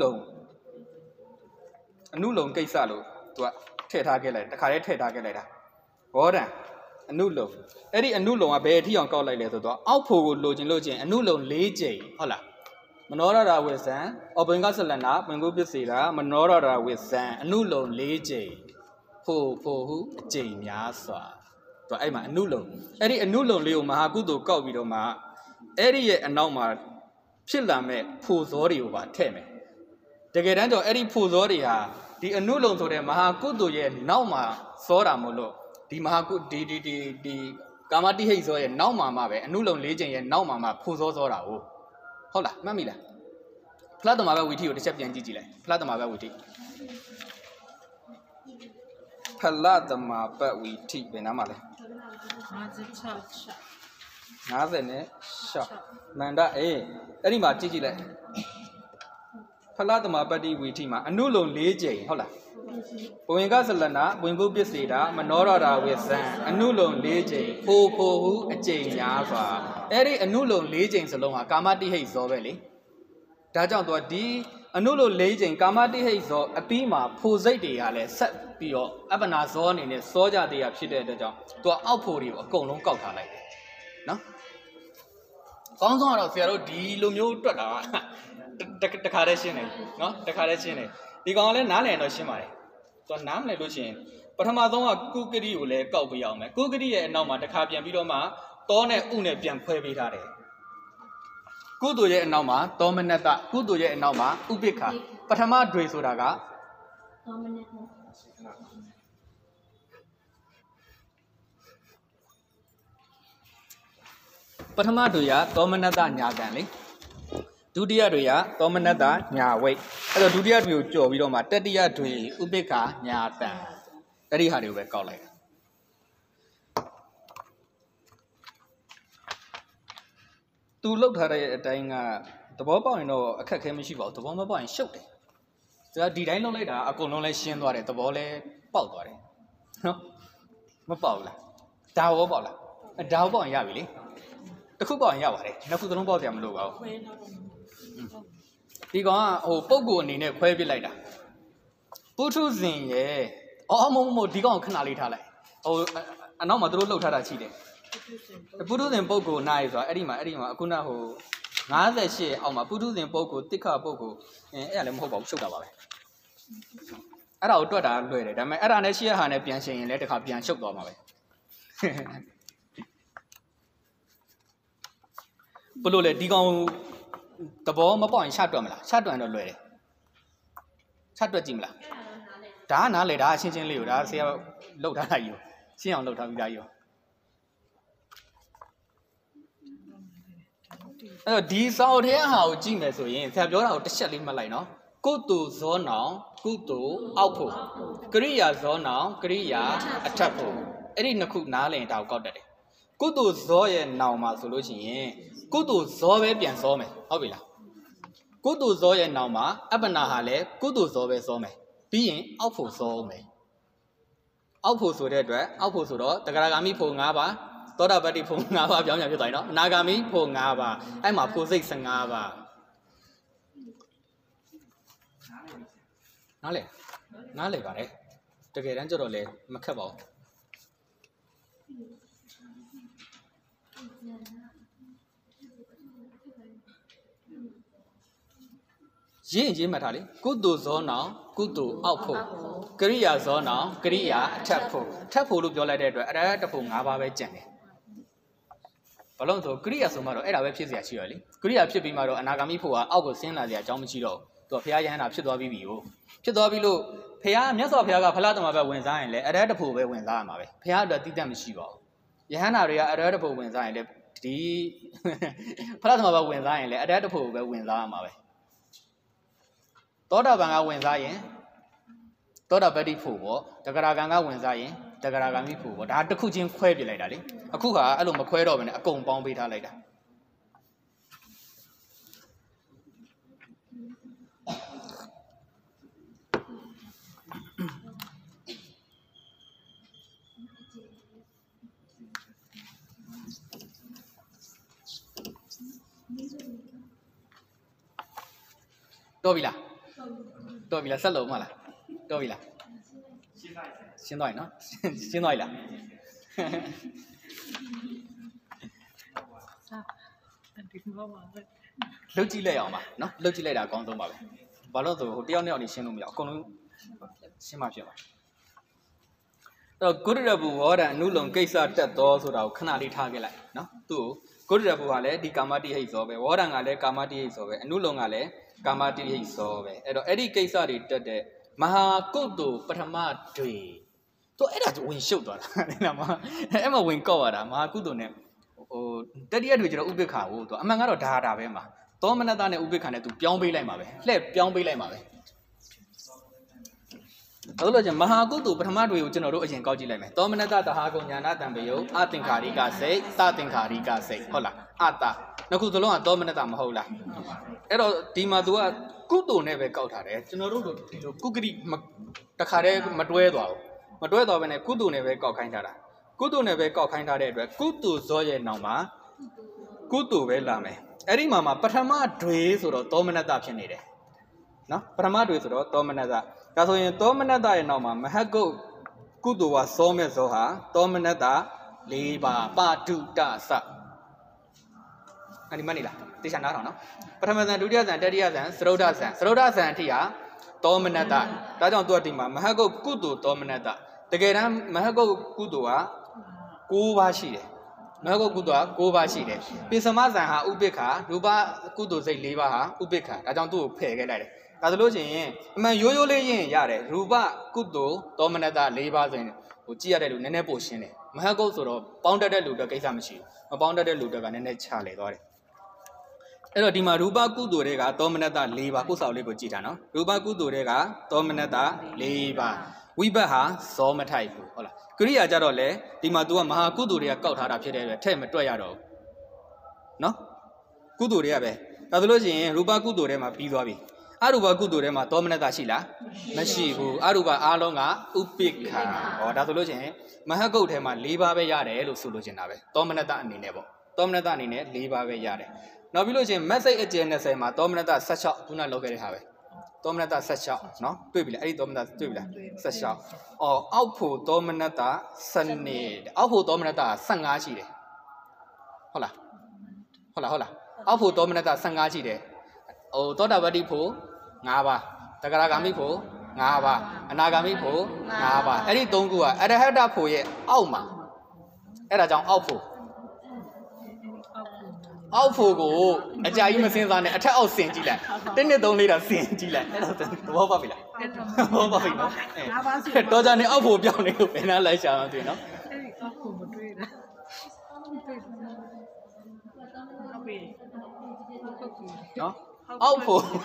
[SPEAKER 1] လုံးကိစ္စလို့သူကထည့်ထားခဲ့လိုက်တခါတည်းထည့်ထားခဲ့လိုက်တာဟောတံအနုလုံးအဲ့ဒီအနုလုံးကဘယ်အထိအောင်ကောက်လိုက်လဲဆိုတော့အောက်ဖို့ကိုလိုချင်အနုလုံး4ချိန်ဟုတ်လားမနောရတာဝိဇံအဘင်္ဂဆလနာပင်ကိုပစ္စေတာမနောရတာဝိဇံအနုလုံး4ချိန်ဖို့ဟုအချိန်များစွာသူအဲ့မှာအနုလုံးအဲ့ဒီအနုလုံးလေးကိုမဟာကုသိုလ်ကောက်ပြီးတော့မှအဲ့ဒီရဲ့အနောက်မှာဖြစ်လာမဲ့ဖို့ဇောတွေကိုပါထည့်မယ်တကယ်တမ်းကျတော့အဲ့ဒီဖို့ဇောတွေဟာဒီအနုလုံးဆိုတဲ့မဟာကုသိုလ်ရဲ့နောက်မှာစောတာမို့လို့ဒီမဟာကုဒီကာမတိဟိတ်ဇောရဲ့နောက်မှာပဲအနုလုံး4ချိန်ရဲ့နောက်မှာဖို့ဇောတာဟုတ်လားမှတ်မိလားဖလားတမာဘဝီထိကိုတစ်ချက်ပြန်ကြည့်လိုက်ဖလားတမာဘဝီထိဖလားတမာဘဝီထိဘယ်နားမှာလဲ50နဲ့6မန္တအဲ့ဒီမှာကြည့်လိုက်ဖလားတမာပတ္တိဝီထိမှာအနုလုံး4ချိန်ဟုတ်လားဘဝင်ကဆလနာဝင်ကုပစ္စေတာမနောရတာဝိဇံအနုလုံး4ချိန်ဖို့ဟုအချိန်များစွာအဲ့ဒီအနုလုံး4ချိန်စလုံးဟာကာမတိဟိတ်ဇောပဲလေဒါကြောင့်သူကဒီအနုလုံး4ချိန်ကာမတိဟိတ်ဇောအပြီးမှာဖို့စိတ်တွေကလည်းဆက်ပြီးတော့အပ္ပနာဇောအနေနဲ့စောကြတရားဖြစ်တဲ့အတွက်ကြောင့်သူကအောက်ဖို့တွေကိုအကုန်လုံးကောက်ထားလိုက်တယ်နော်ကောင်းဆုံးကတော့ဆရာတို့ဒီလိုမျိုးတွက်တာတခါတည်းရှင်းတယ်နော်တခါတည်းရှင်းတယ်ဒီကောင်ကလည်းနားလည်တော့ရှင်းပါတယ်သူကနားမလည်လို့ရှိရင်ပထမဆုံးကကုကတိကိုလည်းကောက်ပြရအောင်မယ်ကုကတိရဲ့အနောက်မှာတစ်ခါပြန်ပြီးတော့မှတောနဲ့ဥနဲ့ပြန်ခွဲပေးထားတယ်ကုသိုလ်ရဲ့အနောက်မှာတောမနတကုသိုလ်ရဲ့အနောက်မှာဥပိ္ပခာပထမဒွေဆိုတာကတောမနတပထမဒွေကတောမနတညာကံလေဒုတိယဒွေကသောမနတညာဝိတ်အဲ့တော့ဒုတိယဒွေကိုကြော်ပြီးတော့မှတတိယဒွေဥပိ္ပခာညာတံအဲ့ဒီဟာတွေကိုပဲကောက်လိုက်သူလှုပ်ထားတဲ့အတိုင်းကသဘောပေါက်ရင်တော့အခက်ခဲမရှိပါဘူးသဘောမပေါက်ရင်ရှုပ်တယ်ဒါဒီတိုင်းလုံးလိုက်တာအကုန်လုံးလဲရှင်းသွားတယ်သဘောလဲပေါက်သွားတယ်နော်မပေါက်လားဒါဘောပေါက်လားဒါဘောပေါက်ရင်ရပြီလေတစ်ခုပေါက်ရင်ရပါတယ်နှစ်ခုသလုံးပေါက်ကြမလို့ပါဘူးဒီကောင်ကဟိုပုံကိုအနေနဲ့ခွဲပစ်လိုက်တာပုထုဇဉ်ရဲ့အော်မဟုတ်ဒီကောင်ခဏလေးထားလိုက်ဟိုအနောက်မှာသူတို့လှုပ်ထားတာရှိတယ်ပုထုဇဉ်ပုံကိုနိုင်ဆိုတာအဲ့ဒီမှာအခုနဟို58အောက်မှာပုထုဇဉ်ပုဂ္ဂိုလ်တိခပုဂ္ဂိုလ်အဲ့ဒါလည်းမဟုတ်ပါဘူးရှုပ်တာပါပဲအဲ့ဒါကိုတွက်တာလွယ်တယ်ဒါပေမဲ့အဲ့ဒါနဲ့ရှေ့ဟာနဲ့ပြန်ရှင်ရင်လည်းတစ်ခါပြန်ရှုပ်သွားမှာပဲဘလို့လဲဒီကောင်သဘောမပေါက်ရင်ရှတွက်မလားရှတွက်ရင်တော့လွယ်တယ်ရှတွက်ကြည့်မလားဒါကနားလေဒါအချင်းချင်းလေးကိုဒါဆရာလှုပ်ထားတာကြီးကိုရှင်းအောင်လှုပ်ထားပြီးသားကြီးကိုအဲ့တော့ဒီစောက်ထဲဟာကိုကြည့်မယ်ဆိုရင်ဆရာပြောတာကိုတစ်ချက်လေးမှတ်လိုက်နော်ကုတုဇောနောင်ကုတုအောက်ဖို့ကရိယာဇောနောင်ကရိယာအထက်ဖို့အဲ့ဒီနှစ်ခုနားလည်တာကိုကောက်တတ်တယ်ကုတုဇောရဲ့နောင်မှာဆိုလို့ရှိရင်ကုတုဇောပဲပြန်စောမယ်ဟုတ်ပြီလားကုတုဇောရဲ့နောင်မှာအပ္ပနာဟာလည်းကုတုဇောပဲစောမယ်ပြီးရင်အောက်ဖို့စောအောင်မယ်အောက်ဖို့ဆိုတဲ့အတွက်အောက်ဖို့ဆိုတော့တဂရဂါမိဖို့၅ပါးသောတာပတ္တိဖို့၅ပါးပြောင်းပြန်ဖြစ်သွားပြီနော်အနာဂါမိဖို့၅ပါးအဲ့မှာဖို့စိတ်15ပါးနားလေပါတယ်တကယ်တမ်းကျတော့လေမခက်ပါဘူးရေးမှတ်ထားလေကုတုဇောနောင်ကုတုအောက်ဖို့ကရိယာဇောနောင်ကရိယာအထက်ဖို့ထက်ဖို့လို့ပြောလိုက်တဲ့အတွက်အဲ့ဒါတဖို့၅ပါးပဲကျန်တယ်ဘာလို့ဆိုကရိယာဆိုမှတော့အဲ့ဒါပဲဖြစ်เสียရှိရလေကရိယာဖြစ်ပြီးမှတော့အနာဂါမိဖို့ကအောက်ကိုဆင်းလာเสียအကြောင်းမရှိတော့သူကဘုရားယဟန္တာဖြစ်သွားပြီးပြီကိုဖြစ်သွားပြီလို့ဘုရားမြတ်စွာဘုရားကဖလားတမဘက်ဝင်စားရင်လည်းအဲ့ဒါတဖို့ပဲဝင်စားရမှာပဲဘုရားအတွက်တည်တတ်မရှိပါဘူးယဟန္တာတွေကအဲ့ဒါတဖို့ဝင်စားရင်လည်းဒီဖလားတမဘက်ဝင်စားရင်လည်းအဲ့ဒါတဖို့ပဲဝင်စားရမှာပဲသောတာပန်ကဝင်စားရင်သောတာပတ္တိဖို့ပေါ့တဂရဂံကဝင်စားရင်တဂရဂံမိဖို့ပေါ့ဒါတစ်ခုချင်းခွဲပြလိုက်တာလေအခုဟာအဲ့လိုမခွဲတော့ဘဲနဲ့အကုန်ပေါင်းပေးထားလိုက်တာတော်ပြီလားဆက်လုံးမလားတော်ပြီလားရှင်းသွားပြီနော်ရှင်းသွားပြီလားလှုပ်ကြည့်လိုက်အောင်ပါနော်လှုပ်ကြည့်လိုက်တာအကောင်းဆုံးပါပဲဘာလို့ဆိုဟိုတယောက်နဲ့အောင်နေရှင်းလို့မရအောင်အကုန်လုံးရှင်းမှဖြစ်ပါအဲ့တော့ကုရရဘူဝေါဒအနုလုံကိစ္စတက်တော်ဆိုတာကိုခဏလေးထားခဲ့လိုက်နော်သူ့ကိုကုရရဘူကလည်းဒီကာမတိဟိတ်သောပဲဝေါဒံကလည်းကာမတိဟိတ်သောပဲအနုလုံကလည်းကာမတိဟိတ်သောပဲအဲ့တော့အဲ့ဒီကိစ္စတွေတက်တဲ့မဟာကုတ်တုပထမတွေသူအဲ့ဒါဝင်ရှုပ်သွားတာအဲ့မှာအဲ့မှာဝင်ကောက်ရတာမဟာကုတ်တုနဲ့ဟိုတတိယတွေကျတော့ဥပိ္ပခါကိုသူအမှန်ကတော့ဒါပဲမှာသောမနတနဲ့ဥပိ္ပခါနဲ့သူပြောင်းပေးလိုက်မှာပဲလှည့်ပြောင်းပေးလိုက်မှာပဲအဲ့လိုကျမဟာကုတ်တုပထမတွေကိုကျွန်တော်တို့အရင်ကောက်ကြည့်လိုက်မယ်သောမနတတဟာကုညာနာတံပယုအသင်္ခါရိကစိတ်သသင်္ခါရိကစိတ်ဟုတ်လားအတာနှစ်ခုစလုံးကသောမနတမဟုတ်လားအဲ့တော့ဒီမှာ तू ကကုတုနဲ့ပဲကောက်ထားတယ်ကျွန်တော်တို့ဒီလိုကုက္ကိတခါတည်းမတွဲသွားဘူးပဲနဲ့ကုတုနဲ့ပဲကောက်ခိုင်းထားတာကုတုနဲ့ပဲကောက်ခိုင်းထားတဲ့အတွက်ကုတုဇောရဲ့နောက်မှာကုတုပဲလာမယ်အဲ့ဒီမှာပထမတွေဆိုတော့သောမနတဖြစ်နေတယ်နော်ပထမတွေဆိုတော့သောမနတဒါဆိုရင်သောမနတရဲ့နောက်မှာမဟကုတ်ကုတုဝစောမဲ့ဇောဟာသောမနတ၄ပါးပါတုတသအဲ့ဒီမှတ်နေလားတေချာနားထောင်နော်ပထမဇန်ဒုတိယဇန်တတိယဇန်သရုဒ္ဓဇန်အထိဟာသောမနတဒါကြောင့်သူကဒီမှာမဟကုတ်ကုတုသောမနတတကယ်တမ်းမဟကုတ်ကုတုက9ပါးရှိတယ်မဟကုတ်ကုတုက9ပါးရှိတယ်ပိစမဇန်ဟာဥပိ္ပခာရူပကုတုစိတ်4ပါးဟာဥပိ္ပခာဒါကြောင့်သူ့ကိုဖယ်ခဲ့လိုက်တယ်ဒါဆိုလို့ရှိရင်အမှန်ရိုးရိုးလေးရင်ရတယ်ရူပကုတုသောမနတ4ပါးဆိုရင်ဟိုကြည့်ရတဲ့လူနည်းနည်းပိုရှင်းတယ်မဟကုတ်ဆိုတော့ပေါင်းတတ်တဲ့လူတွေကိစ္စမရှိဘူးမပေါင်းတတ်တဲ့လူတွေကနည်းနည်းချလေသွားတယ်အဲ့တော့ဒီမှာရူပကုသိုလ်တွေကသောမနတ4ပါးကိုယ်ဆောင်လေးကိုကြည့်တာနော်ရူပကုသိုလ်တွေကသောမနတ4ပါးဝိဘတ်ဟာဇောမထိုက်ဘူးဟုတ်လားကရိယာကြတော့လေဒီမှာ तू ကမဟာကုသိုလ်တွေကကောက်ထားတာဖြစ်တဲ့အတွက်ထဲ့မတွက်ရတော့ဘူးနော်ကုသိုလ်တွေကပဲဒါဆိုလို့ရှိရင်ရူပကုသိုလ်ထဲမှာပြီးသွားပြီအရူပကုသိုလ်ထဲမှာသောမနတရှိလားမရှိဘူးအရူပအားလုံးကဥပိ္ပခာဟောဒါဆိုလို့ရှိရင်မဟကုတ်ထဲမှာ၄ပါးပဲရတယ်လို့ဆိုလို့ချင်တာပဲသောမနတအနေနဲ့ပေါ့သောမနတအနေနဲ့၄ပါးပဲရတယ်နောက်ပြီးလို့ရှိရင်မက်စိတ်အကျယ်20မှာသောမနတ16ခုနလောက်ခဲ့တဲ့ဟာပဲသောမနတ16เนาะတွေ့ပြီလားအဲ့ဒီသောမနတတွေ့ပြီလား16အောက်ဖို့သောမနတ12အောက်ဖို့သောမနတ15ရှိတယ်ဟုတ်လားအောက်ဖို့သောမနတ15ရှိတယ်သောတာပတ္တိဖို့5ပါးတဂရဂါမိဖို့5ပါးအနာဂါမိဖို့5ပါးအဲ့ဒီ3ခုကအရဟတဖို့ရဲ့အောက်မှာအဲ့ဒါကြောင့်အောက်ဖို့ကိုအကြာကြီးမစင်စားနဲ့အထက်အောက်ဆင်ကြည့်လိုက်1 2 3 4တာဆင်ကြည့်လိုက်အဲ့ဒါသဘောပေါက်ပြီလားသဘောပေါက်ပြီနော်တော်ကြနေအောက်ဖို့ပြောင်းနေလို့ဘယ်နှလိုက်ရှာမှတွေ့နော်
[SPEAKER 2] အဲ့ဒီအောက်ကိုမတွေ့တာ
[SPEAKER 1] နော်အောက်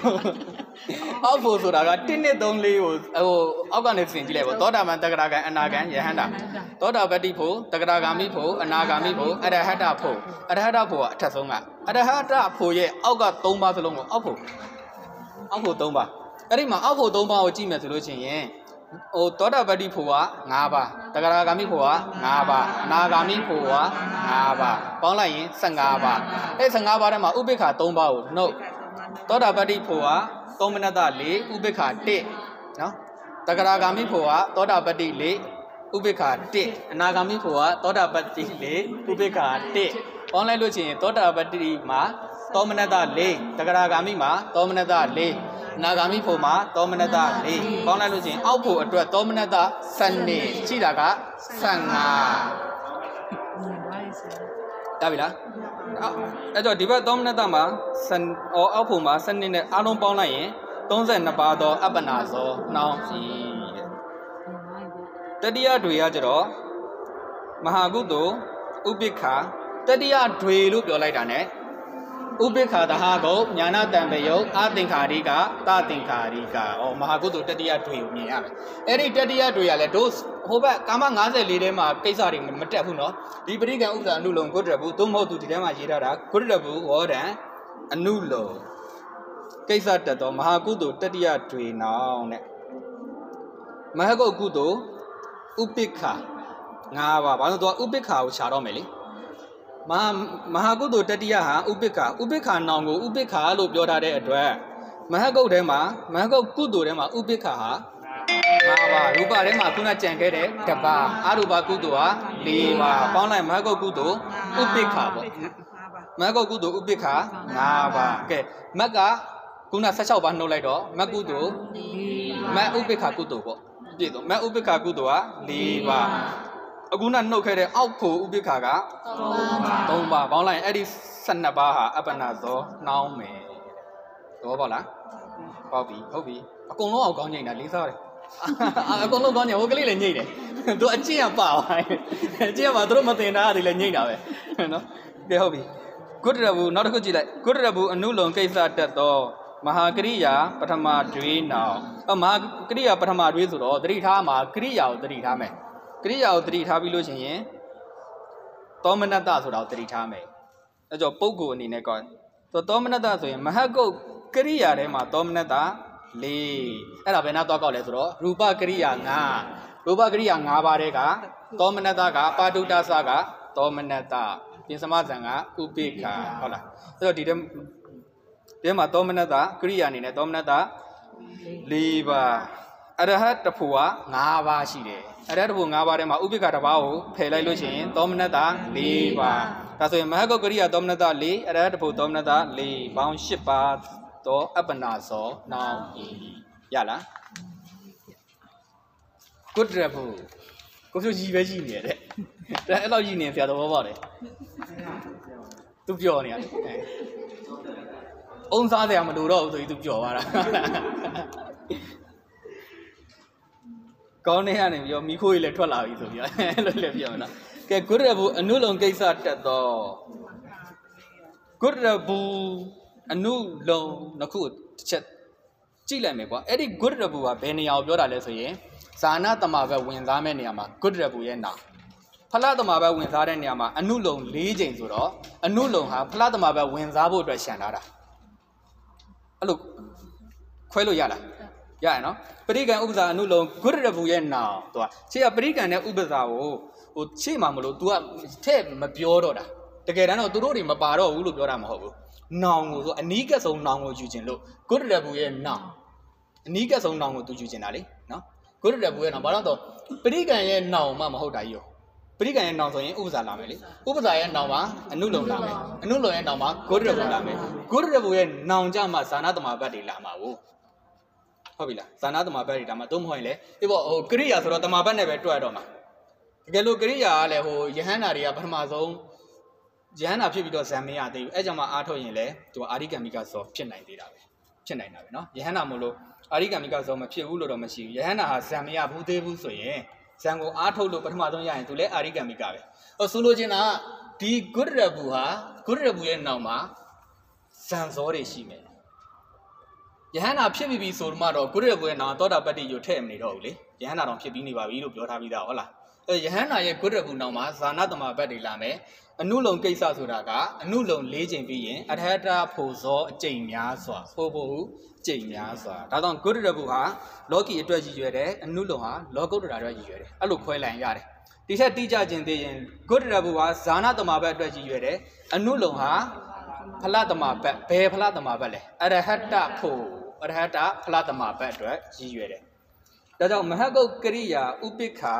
[SPEAKER 1] ဖို့ဆိုတာက1 2 3 4ကိုအောက်ကနေဆင်ကြည့်လိုက်ပေါ့သောတာပန်တဂရဂံအနာဂံယဟန္တာသောတာပတ္တိဖို့တဂရဂါမိဖို့အနာဂါမိဖို့အရဟတဖို့ကအရဟတဖို့ကအထက်ဆုံးကအရဟတဖို့ရဲ့အောက်က3ပါးစလုံးကိုအောက်ဖို့3ပါးအဲ့ဒီမှာအောက်ဖို့3ပါးကိုကြည့်မယ်ဆိုလို့ရှိရင်သောတာပတ္တိဖို့က5ပါးတဂရဂါမိဖို့က5ပါးအနာဂါမိဖို့က5ပါးပေါင်းလိုက်ရင်15ပါးအဲ့15ပါးထဲမှာဥပိ္ပခာ3ပါးကိုနှုတ်သောတာပတ္တိဖို့ကသောမနတ4ဥပိ္ပခာ1နော်တဂရဂါမိဖို့ကသောတာပတ္တိ4ဥပိ္ပခာ1အနာဂါမိဖို့ကသောတာပတ္တိ4ဥပိ္ပခာ1ပေါင်းလိုက်လို့ချင်းသောတာပတ္တိမှာသောမနတ4တဂရဂါမိမှာသောမနတ4အနာဂါမိဖို့မှာသောမနတ4ပေါင်းလိုက်လို့ချင်းအောက်ဖို့အတွက်သောမနတ12ရှိတာက15ရပြီလားအဲ့တော့ဒီဘက်သောမနတမှာအောက်ဖို့မှာ12နဲ့အားလုံးပေါင်းလိုက်ရင်32ပါးသောအပ္ပနာဇောနှောင်းဤတဲ့တတိယတွေကကြတော့မဟာကုသိုလ်ဥပိ္ပခာတတိယတွေလို့ပြောလိုက်တာ ਨੇ ဥပိ္ပခာတဟာကုညာနာတံပယုတ်အသင်္ခါရိကသသင်္ခါရိကမဟာကုသိုလ်တတိယတွေကိုမြင်ရမယ်အဲ့ဒီတတိယတွေကလည်းတို့ဟိုဘက်ကာမ54ထဲမှာကိစ္စတွေမတက်ဘူးเนาะဒီပရိကံဥစ္စာအနုလုံဂုတ္တရဘူးသို့မဟုတ်သူဒီထဲမှာရေးထားတာဂုတ္တရဘူးဝေါဒံအနုလုံကိစ္စတက်တော့မဟာကုသိုလ်တတိယတွေနောင်တဲ့မဟာကုသိုလ်ဥပိ္ပခာ5ပါးဘာလို့တော့ဥပိ္ပခာကိုခြာတော့မယ်လေမဟာကုသိုလ်တတိယဟာဥပိ္ပခာနောင်ကိုဥပိ္ပခာလို့ပြောထားတဲ့အတွက်မဟာကုတ်ထဲမှာမဟာကုတ်ကုသိုလ်ထဲမှာဥပိ္ပခာဟာ5ပါးရူပထဲမှာခုနကြံခဲ့တဲ့1ပါးအရူပကုသိုလ်ဟာ4ပါးပေါင်းလိုက်မဟာကုတ်ကုသိုလ်ဥပိ္ပခာပေါ့မဟာကုတ်ကုသိုလ်ဥပိ္ပခာ5ပါးကဲမက်ကခုန16ပါးနှုတ်လိုက်တော့မက်ကုသိုလ်မက်ဥပိ္ပခာကုသိုလ်ပေါ့ပြည့်တော့မက်ဥပိ္ပခာကုသိုလ်ဟာ4ပါးအခုနနှုတ်ခဲ့တဲ့အောက်ဖို့ဥပိ္ပခာက3ပါးပေါင်းလိုက်ရင်အဲ့ဒီ12ပါးဟာအပ္ပနာဇောနှောင်းမယ်သဘောပေါက်လားပေါက်ပြီဟုတ်ပြီအကုန်လုံးအောင်ကောင်းချိန်တာလေးစားတယ်အကုန်လုံးကောင်းချိန်ဟိုကလေးလည်းညိတ်တယ်သူအကျင့်ကပါသွားတယ်အကျင့်ကပါသူတို့မတင်တာတွေလည်းညိတ်တာပဲနော်ကဲဟုတ်ပြီဂုတ္တရဘူးနောက်တစ်ခုကြည့်လိုက်ဂုတ္တရဘူးအနုလုံကိစ္စတက်တော့မဟာကရိယာပထမတွေးနောင်မဟာကရိယာပထမတွေးဆိုတော့သတိထားမှာကရိယာကိုသတိထားမယ်ကရိယာကိုသတိထားပြီးလို့ရှိရင်သောမနတဆိုတာကိုသတိထားမယ်အဲကြောင့်ပုဂ္ဂိုလ်အနေနဲ့ကောသောမနတဆိုရင်မဟကုတ်ကရိယာထဲမှာသောမနတ4အဲ့ဒါဘယ်နာတော့ကောက်လဲဆိုတော့ရူပကရိယာ5ရူပကရိယာ5ပါးတဲ့ကသောမနတကပါတုတ္တသကသောမနတပြင်စမဇံကဥပိ္ပခာဟုတ်လားအဲ့တော့ဒီမှာသောမနတကရိယာအနေနဲ့သောမနတ4ပါးအရဟတဖို့က5ပါးရှိတယ်အရဟတဖို့5ပါးထဲမှာဥပိ္ပခာတစ်ပါးကိုဖယ်လိုက်လို့ရှိရင်သောမနတ4ပါးဒါဆိုရင်မဟကုတ်ကရိယာသောမနတ4အရဟတဖို့သောမနတ4ပေါင်း8ပါးသောအပ္ပနာဇောနောင်ဤရလားကုတ္တရဖို့ကိုဖြူကြီးပဲကြီးနေရတဲ့အဲ့လောက်ကြီးနေဆရာတော်ပေါက်တယ်သူပြောနေရတယ်အုံစားစရာမလိုတော့ဘူးဆိုပြီးသူပြောသွားတာကောင်းနေရနေပြီးမိခိုးကြီးလည်းထွက်လာပြီဆိုပြီးအဲ့လိုလည်းပြောနော်ကဲဂုတ္တရဘူးအနုလုံကိစ္စတက်တော့ဂုတ္တရဘူးအနုလုံနှစ်ခုတစ်ချက်ကြည့်လိုက်မယ်ကွာအဲ့ဒီဂုတ္တရဘူးကဘယ်နေရာကိုပြောတာလဲဆိုရင်ဇာနာတမဘက်ဝင်သားမဲ့နေရာမှာဂုတ္တရဘူးရဲ့နာဖလားသမဘတ်ဝင်စားတဲ့နေရာမှာအနုလုံ၄ချိန်ဆိုတော့အနုလုံဟာဖလားသမဘတ်ဝင်စားဖို့အတွက်ရှံထားတာအဲ့လိုခွဲလို့ရလားရရနော်ပရိကံဥပဇာအနုလုံဂုရရဘူးရဲ့နောင်သူကခြေကပရိကံနဲ့ဥပဇာကိုဟိုခြေမှာမလို့ तू ကထဲ့မပြောတော့တာတကယ်တမ်းတော့သူတို့တွေမပါတော့ဘူးလို့ပြောတာမဟုတ်ဘူးနောင်ကိုဆိုအနီးကပ်ဆုံးနောင်ကိုယူခြင်းလို့ဂုရရဘူးရဲ့နောင်အနီးကပ်ဆုံးနောင်ကို तू ယူခြင်းတာလေနော်ဂုရရဘူးရဲ့နောင်ဘာလို့တော့ပရိကံရဲ့နောင်မှမဟုတ်တာကြီးရောပရိကံရဲ့နောင်ဆိုရင်ဥပဇာလာမယ်လေဥပဇာရဲ့နောင်မှာအနုလုံလာမယ်အနုလုံရဲ့နောင်မှာဂုရရဘူးလာမယ်ဂုရရဘူးရဲ့နောင်ကြမှာဇာနာတမဘတ်တွေလာမှာကိုဟုတ်ပြီလားဇာနာတမဘတ်တွေဒါမှသုံးမဟုတ်ရင်လေဒီပေါ့ဟိုကရိယာဆိုတော့တမဘတ်နဲ့ပဲတွဲတော့မှာတကယ်လို့ကရိယာကလည်းဟိုယဟန္တာတွေကပထမဆုံးယဟန္တာဖြစ်ပြီးတော့ဇံမရသေးဘူးအဲကြောင့်မှအားထုတ်ရင်လေသူကအာရိကမိကဇောဖြစ်နိုင်သေးတာပဲဖြစ်နိုင်တာပဲเนาะယဟန္တာမို့လို့အာရိကမိကဇောမဖြစ်ဘူးလို့တော့မရှိဘူးယဟန္တာဟာဇံမရဘူးသေးဘူးဆိုရင်ဇံကိုအားထုတ်လို့ပထမဆုံးရရင်သူလည်းအာရိကမိကပဲဟိုဆိုလိုချင်တာကဒီဂုရရဘူးဟာဂုရရဘူးရဲ့နောက်မှာဇံဇောတွေရှိမယ်ယဟန္တာဖြစ်ပြီးဆိုမှတော့ဂုရရဘူးရဲ့နောက်သောတာပတ္တိကိုထည့်မနေတော့ဘူးလေယဟန္တာတော့ဖြစ်ပြီးနေပါပြီလို့ပြောထားပြီးသားဟုတ်လားယဟန္တာရဲ့ဂုရရဘူးနောက်မှာဇာနာတမဘတ်တွေလာမယ်အနုလုံကိစ္စဆိုတာကအနုလုံ၄ချိန်ပြီးရင်အထဟတဖို့ဇောအကျိန်များစွာဖို့ဖို့ကျိန်များစွာဒါကြောင့်ဂုရရဘူးဟာလောကီအတွက်ရည်ရွယ်တယ်အနုလုံဟာလောကုတ္တရာအတွက်ရည်ရွယ်တယ်အဲ့လိုခွဲလိုက်ရတယ်ဒီထက်တိကျခြင်းသိရင်ဂုရရဘူးဟာဇာနာတမဘတ်အတွက်ရည်ရွယ်တယ်အနုလုံဟာဖလတမဘတ်ဘယ်ဖလတမဘတ်လဲအရဟတဖို့အရဟတဖလတမဘတ်အတွက်ရည်ရွယ်တယ်ဒါကြောင့်မဟကုတ်ကရိယာဥပိ္ပခာ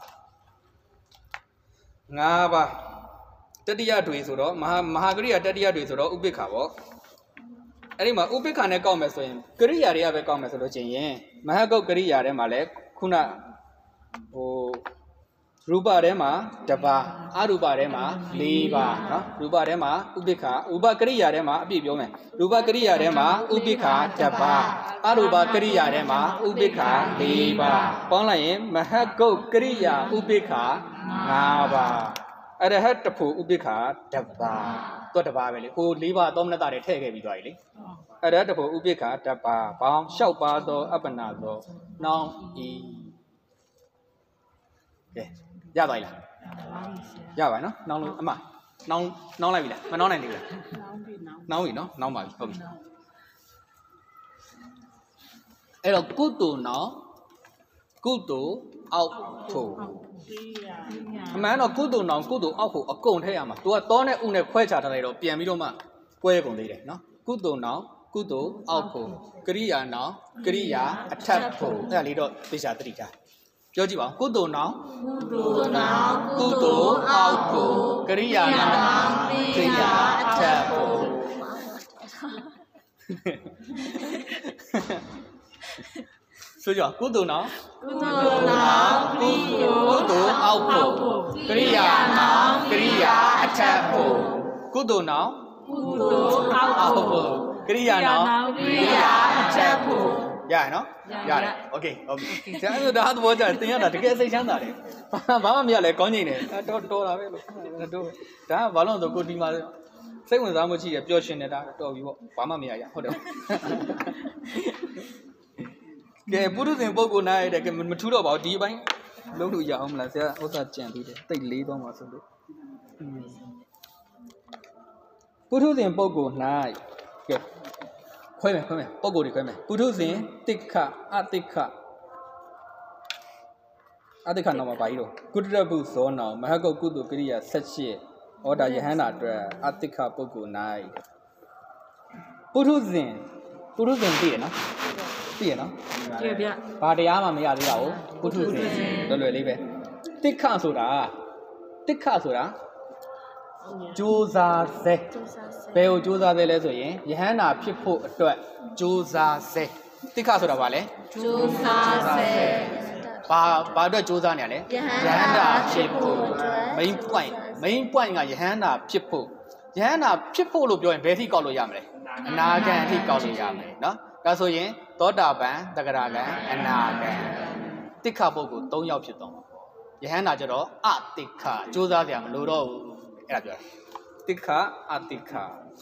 [SPEAKER 1] ၅ပါးတတိယတွေဆိုတော့မဟာကရိယာတတိယတွေဆိုတော့ဥပိ္ပခာပေါ့အဲ့ဒီမှာဥပိ္ပခာနဲ့ကောက်မယ်ဆိုရင်ကရိယာတွေကပဲကောက်မယ်ဆိုလို့ချင်းရင်မဟကုတ်ကရိယာထဲမှာလည်းခုနဟိုရူပထဲမှာတစ်ပါးအရူပထဲမှာ၄ပါးနော်ရူပထဲမှာဥပိ္ပခာဥပကရိယာထဲမှာအပြည့်ပြောမယ်ရူပကရိယာထဲမှာဥပိ္ပခာတစ်ပါးအရူပကရိယာထဲမှာဥပိ္ပခာ၄ပါးပေါင်းလိုက်ရင်မဟကုတ်ကရိယာဥပိ္ပခာ၅ပါးအရဟတဖို့ဥပိ္ပခာတစ်ပါးတော့တစ်ပါးပဲလေဟို၄ပါးသောမနတတွေထည့်ခဲ့ပြီးသွားပြီလေအရဟတဖို့ဥပိ္ပခာတစ်ပါးပေါင်း၆ပါးသောအပ္ပနာသောနှောင်းဤကဲရပါလားရပါနော်နှောင်းလို့အမနှောင်းလိုက်ပြီလားမနှောင်းနိုင်သေးဘူးလားနှောင်းပြီနော်နှောင်းပါပြီဟုတ်ပြီအဲ့တော့ကုတုနှောင်းကုတုအောက်ဖို့အမှန်တော့ကုတုနှောင်းကုတုအောက်ဖို့အကုန်ထည့်ရမှာ तू ကတောနဲ့ဥနဲ့ခွဲခြားထားလိုက်တော့ပြန်ပြီးတော့မှကွဲကုန်သေးတယ်နော်ကုတုနှောင်းကုတုအောက်ဖို့ကရိယာနှောင်းကရိယာအထက်ဖို့အဲ့ဒါလေးတော့သေချာသတိထားပြောကြည့်ပါဦးကုတုနှောင်းကုတုအောက်ဖို့ကရိယာနှောင်းကရိယာအထက်ဖို့ဆိုကြကုတုနှောင်းကုတုအောက်ဖို့ကရိယာနှောင်းကရိယာအထက်ဖို့ကုတုနှောင်းအောက်ဖို့ကရိယာနှောင်းကရိယာအထက်ဖို့ရရနော်ရတယ်โอเคဟုတ်ပြီဒါဆိုဒါသဘောကျတယ်သင်ရတာတကယ်စိတ်ချမ်းသာတယ်ဘာမှမရလဲကောင်းကျင်တယ်တော်တာပဲလို့တို့ဒါကဘာလို့ဆိုကိုဒီမှာစိတ်ဝင်စားမှုရှိတယ်ပျော်ရွှင်နေတာတော်ပြီပေါ့ဘာမှမရရဟုတ်တယ်ကဲပုရုဇဉ်ပုဂ္ဂိုလ်နာရတဲ့ကမထူးတော့ပါဘူးဒီအပိုင်းလုံးလို့ရအောင်မလားဆရာဥစ္စာကြံပြီးတယ်တိတ်လေးသွားမှာဆိုလို့ပုရုဇဉ်ပုဂ္ဂိုလ်၌ကဲခွဲမယ်ပုဂ္ဂိုလ်တွေခွဲမယ်ပုထုဇဉ်တိခအတိခနောက်မှာပါကြီးတော့ကုတ္တရပုဇောနောမဟကုတ်ကုတုကရိယာ18ဩဒါယဟန္တာအတွက်အတိခပုဂ္ဂိုလ်၌ပုထုဇဉ်သိရနော်သိရနော်
[SPEAKER 2] ကြည့်ဗျ
[SPEAKER 1] ဘာတရားမှမရသေးတာကိုပုထုဇဉ်လွယ်လေးပဲတိခဆိုတာကြိုးစားစေဘယ်ကိုကြိုးစားသေးလဲဆိုရင်ယဟန္တာဖြစ်ဖို့အတွက်ကြိုးစားစေတိခဆိုတာဘာလဲ
[SPEAKER 3] ကြိုးစားစေ
[SPEAKER 1] ဘာအတွက်ကြိုးစားနေရလဲယဟန္တာဖြစ်ဖို့ main point ကယဟန္တာဖြစ်ဖို့လို့ပြောရင်ဘယ်ထိကောက်လို့ရမလဲအနာဂံအထိကောက်လို့ရမယ်နော်ဒါဆိုရင်သောတာပန်တဂရဂံအနာဂံတိခပုဂ္ဂိုလ်3ယောက်ဖြစ်တော့ယဟန္တာကျတော့အတိခကြိုးစားကြမလို့တော့ဘူးအဲ့ဒါပြောတာတိခအတိခ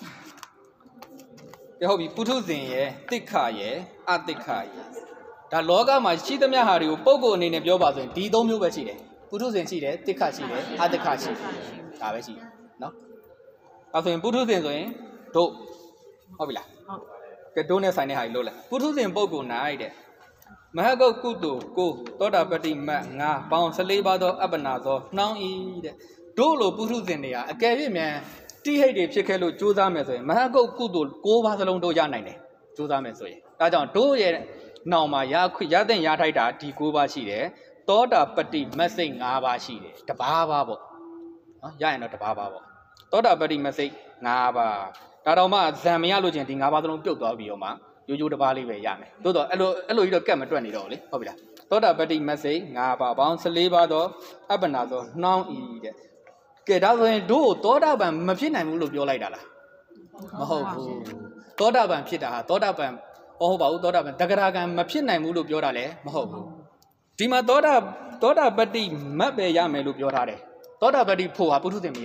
[SPEAKER 1] ဟုတ်ပြီပုထုဇဉ်ရဲ့တိခရဲ့အတိခရဲ့ဒါလောကမှာရှိသမျှဟာတွေကိုပုဂ္ဂိုလ်အနေနဲ့ပြောပါဆိုရင်ဒီ3မျိုးပဲရှိတယ်ပုထုဇဉ်ရှိတယ်တိခရှိတယ်အတ္တခရှိတယ်ဒါပဲရှိတယ်နော်အဲဆိုရင်ပုထုဇဉ်ဆိုရင်တို့ဟုတ်ပြီလားကဲတို့နဲ့ဆိုင်တဲ့ဟာကြီးလို့လဲပုထုဇဉ်ပုဂ္ဂိုလ်၌တဲ့မဟဂုတ်ကုတုကိုသောတာပတ္တိမတ်ငါပေါင်း14ပါးသောအပ္ပနာသောနှောင်းဤတဲ့တို့လိုပုထုဇဉ်တွေဟာအကယ်၍မြန်တိဟိတ်တွေဖြစ်ခဲ့လို့ကြိုးစားမယ်ဆိုရင်မဟဂုတ်ကုတု6ပါးစလုံးတို့ရနိုင်တယ်ကြိုးစားမယ်ဆိုရင်ဒါကြောင့်တို့ရဲ့နောင်မှာရတဲ့ရထိုက်တာဒီ6ပါးရှိတယ်သောတာပတ္တိမတ်စိတ်5ပါးရှိတယ်တပါးပါပေါ့နော်ရရင်တော့တပါးပါပေါ့သောတာပတ္တိမတ်စိတ်5ပါးဒါတော့မှဇံမရလို့ချင်းဒီ5ပါးစလုံးပြုတ်သွားပြီးတော့မှရိုးရိုးတပါးလေးပဲရမယ်သို့တော့အဲ့လိုကြီးတော့ကတ်မတွက်နေတော့လေဟုတ်ပြီလားသောတာပတ္တိမတ်စိတ်5ပါးပေါင်း14ပါးသောအပ္ပနာသောနှောင်းဤတဲ့ကဲဒါဆိုရင်တို့သောတာပန်မဖြစ်နိုင်ဘူးလို့ပြောလိုက်တာလားမဟုတ်ဘူးသောတာပန်ဖြစ်တာဟာသောတာပန်ဟုတ်ပါဘူးသောတာပန်တဂရကံမဖြစ်နိုင်ဘူးလို့ပြောတာလည်းမဟုတ်ဘူးဒီမှာသောတာပတ္တိမတ်ပဲရမယ်လို့ပြောထားတယ်သောတာပတ္တိဖို့ဟာပုထုဇဉ်မရ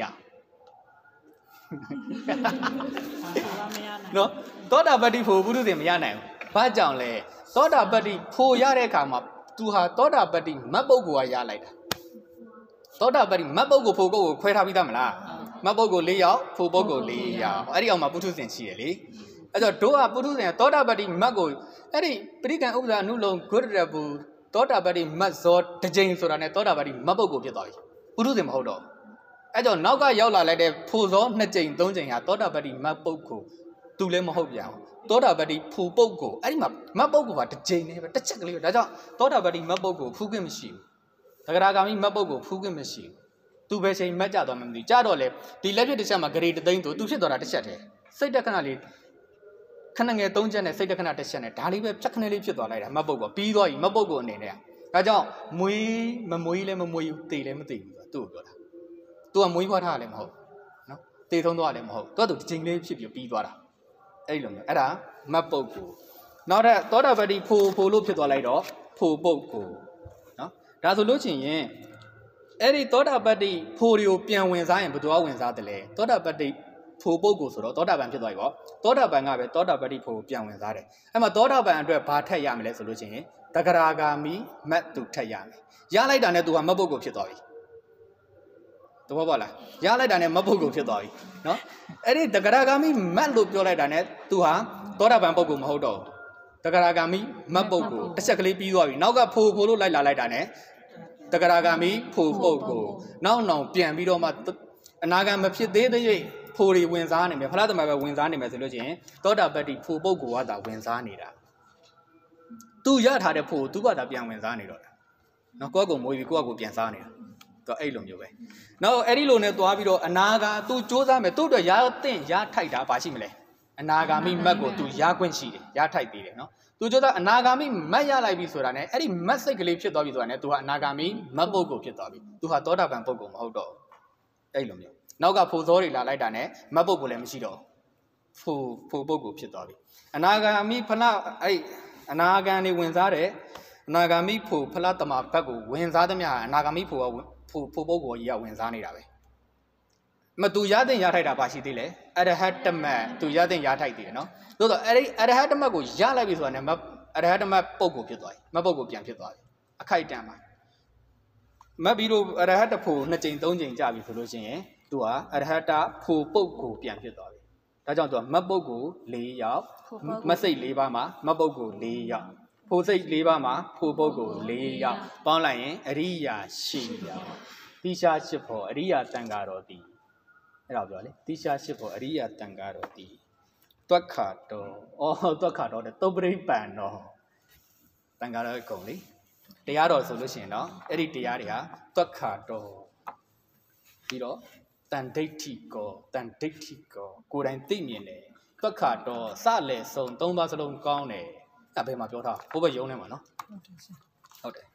[SPEAKER 1] နော်သောတာပတ္တိဖို့ပုထုဇဉ်မရနိုင်ဘူးဘာကြောင့်လဲသောတာပတ္တိဖို့ရတဲ့အခါမှာသူဟာသောတာပတ္တိမတ်ပုဂ္ဂိုလ်ကရလိုက်တာသောတာပတ္တိမတ်ပုဂ္ဂိုလ်ဖို့ကိုခွဲထားပြီးသားမလားမတ်ပုဂ္ဂိုလ်4ယောက်ဖို့ပုဂ္ဂိုလ်4ယောက်အဲ့ဒီအောင်မှာပုထုဇဉ်ရှိတယ်လေအဲ့တော့တို့ကပုထုဇဉ်သောတာပတ္တိမတ်ကိုအဲ့ဒီပရိကံဥပ္ပဇာအနုလုံဂုတ္တရဘူသောတာပတ္တိမတ်ဇောတစ်ကြိမ်ဆိုတာနဲ့သောတာပတ္တိမတ်ပုဂ္ဂိုလ်ဖြစ်သွားပြီပုထုဇဉ်မဟုတ်တော့အဲ့တော့နောက်ကရောက်လာလိုက်တဲ့ဖို့ဇော2ကြိမ်3ကြိမ်ဟာသောတာပတ္တိမတ်ပုဂ္ဂိုလ်သူလည်းမဟုတ်ပြန်သောတာပတ္တိဖူပုဂ္ဂိုလ်အဲ့ဒီမှာမတ်ပုဂ္ဂိုလ်ကတစ်ကြိမ်နဲ့ပဲတစ်ချက်ကလေးပဲဒါကြောင့်သောတာပတ္တိမတ်ပုဂ္ဂိုလ်ဖူးခွင့်မရှိဘူးသဂရဂါမိမတ်ပုဂ္ဂိုလ်ဖူးခွင့်မရှိဘူးသူပဲချိန်မတ်ကြသွားမှမသိကြတော့လေဒီလက်ဖြစ်တစ်ချက်မှာဂရေတသိန်းသူဖြစ်သွားတာတစ်ချက်တည်းစိတ်တခဏလေးခဏငယ်3ချက်နဲ့စိတ်တခဏတစ်ချက်နဲ့ဒါလေးပဲဖြတ်ခဏလေးဖြစ်သွားလိုက်တာမတ်ပုဂ္ဂိုလ်ပြီးသွားပြီမတ်ပုဂ္ဂိုလ်အနေနဲ့ဒါကြောင့်မွေးလည်းမမွေးဘူးတေလည်းမတေဘူးသူ့ကိုပြောတာသူကမွေးဖွားထားလည်းမဟုတ်နော်တေဆုံးသွားလည်းမဟုတ်သူကသူတစ်ချိန်လေးဖြစ်ပြီးသွားတာအဲ့လိုမျိုးအဲ့ဒါမတ်ပုဂ္ဂိုလ်နောက်တဲ့သောတာပတ္တိဖို့လို့ဖြစ်သွားလိုက်တော့ဖို့ပုဂ္ဂိုလ်နော်ဒါဆိုလို့ချင်းရင်အဲ့ဒီသောတာပတ္တိဖို့တွေကိုပြန်ဝင်စားရင်ဘယ်သူကဝင်စားတယ်လဲသောတာပတ္တိဖို့ပုဂ္ဂိုလ်ဆိုတော့သောတာပန်ဖြစ်သွားပြီပေါ့သောတာပန်ကပဲသောတာပတ္တိဖို့ကိုပြန်ဝင်စားတယ်အဲ့မှာသောတာပန်အတွက်ဘာထက်ရမလဲဆိုလို့ချင်းတဂရဂါမိမတ်သူထက်ရမယ်ရလိုက်တာနဲ့သူကမတ်ပုဂ္ဂိုလ်ဖြစ်သွားပြီတဘောပါလားရလိုက်တာနဲ့မတ်ပုဂ္ဂိုလ်ဖြစ်သွားပြီနော်အဲ့ဒီတဂရဂါမိမတ်လို့ပြောလိုက်တာနဲ့သူဟာသောတာပန်ပုဂ္ဂိုလ်မဟုတ်တော့တဂရဂါမိမတ်ပုဂ္ဂိုလ်တစ်ချက်ကလေးပြီးသွားပြီနောက်ကဖို့လို့လိုက်လာလိုက်တာနဲ့တဂရဂါမိဖို့ပုဂ္ဂိုလ်နောက်ပြန်ပြီးတော့မှအနာဂတ်မဖြစ်သေးသေး၍ဖို့တွေဝင်စားနေမယ်ဖလားသမารပဲဝင်စားနေမယ်ဆိုလို့ချင်းသောတာပတ္တိဖို့ပုဂ္ဂိုလ်ကသာဝင်စားနေတာသူရထားတဲ့ဖို့သူကသာပြန်ဝင်စားနေတော့တာနော်ကိုယ့်ကိုမွေးပြီးကိုယ့်ကိုပြန်စားနေတာသူအဲ့လိုမျိုးပဲနောက်အဲ့ဒီလိုနဲ့သွားပြီးတော့အနာဂါသူစ조사မယ်သူ့အတွက်ရတဲ့ရထိုက်တာဘာရှိမလဲအနာဂါမိမတ်ကိုသူရခွင့်ရှိတယ်ရထိုက်သေးတယ်နော်သူစ조사အနာဂါမိမတ်ရလိုက်ပြီဆိုတာနဲ့အဲ့ဒီမတ်စိတ်ကလေးဖြစ်သွားပြီဆိုတာနဲ့သူဟာအနာဂါမိမတ်ပုဂ္ဂိုလ်ဖြစ်သွားပြီသူဟာသောတာပန်ပုဂ္ဂိုလ်မဟုတ်တော့အဲ့လိုမျိုးနောက်ကဖို့ဇောတွေလာလိုက်တာနဲ့မတ်ပုဂ္ဂိုလ်လည်းမရှိတော့ဖို့ပုဂ္ဂိုလ်ဖြစ်သွားပြီအနာဂါမိဖလားအဲ့အနာဂံနေဝင်စားတဲ့အနာဂါမိဖို့ဖလားတမဘက်ကိုဝင်စားသမျှအနာဂါမိဖို့ပုဂ္ဂိုလ်ကြီးကဝင်စားနေတာပဲမသူရတဲ့ရထိုက်တာပါရှိသေးလေအရဟတမတ်သူရတဲ့ရထိုက်သေးတယ်နော်သို့တော့အဲ့ဒီအရဟတမတ်ကိုရလိုက်ပြီဆိုတာနဲ့အရဟတမတ်ပုဂ္ဂိုလ်ဖြစ်သွားပြီမပုဂ္ဂိုလ်ပြန်ဖြစ်သွားပြီအခိုက်တန်ပါမတ်ပြီးတော့အရဟတဖို့2ကြိမ်3ကြိမ်ကြာပြီဆိုလို့ရှိရင်သူဟာအရဟတဖို့ပုဂ္ဂိုလ်ပြန်ဖြစ်သွားပြီဒါကြောင့်သူကမတ်ပုဂ္ဂိုလ်4ယောက်မတ်စိတ်4ပါးမှာမတ်ပုဂ္ဂိုလ်4ယောက်ဖို့စိတ်4ပါးမှာဖို့ပုဂ္ဂိုလ်4ယောက်ပေါင်းလိုက်ရင်အရိယာ8ယောက်တိရှား8ဖို့အရိယာတန်ဃာတော်တီအဲ့ဒါပြောလေတိရှား8ဖို့အရိယာတန်ဃာတော်တီတွက်ခါတော်တွက်ခါတော်တဲ့သုပ္ပရိပန်တော်တန်ဃာတော်အကုန်လေတရားတော်ဆိုလို့ရှိရင်တော့အဲ့ဒီတရားတွေဟာတွက်ခါတော်ပြီးတော့တန်ဒိဋ္ဌိကောကိုယ်တိုင်သိမြင်တယ်တွက်ခါတော်စလဲဆုံး3ပါးစလုံးကောင်းတယ်အဲ့ဘယ်မှာပြောထားဘိုးဘရုံးထဲမှာနော်ဟုတ်တယ်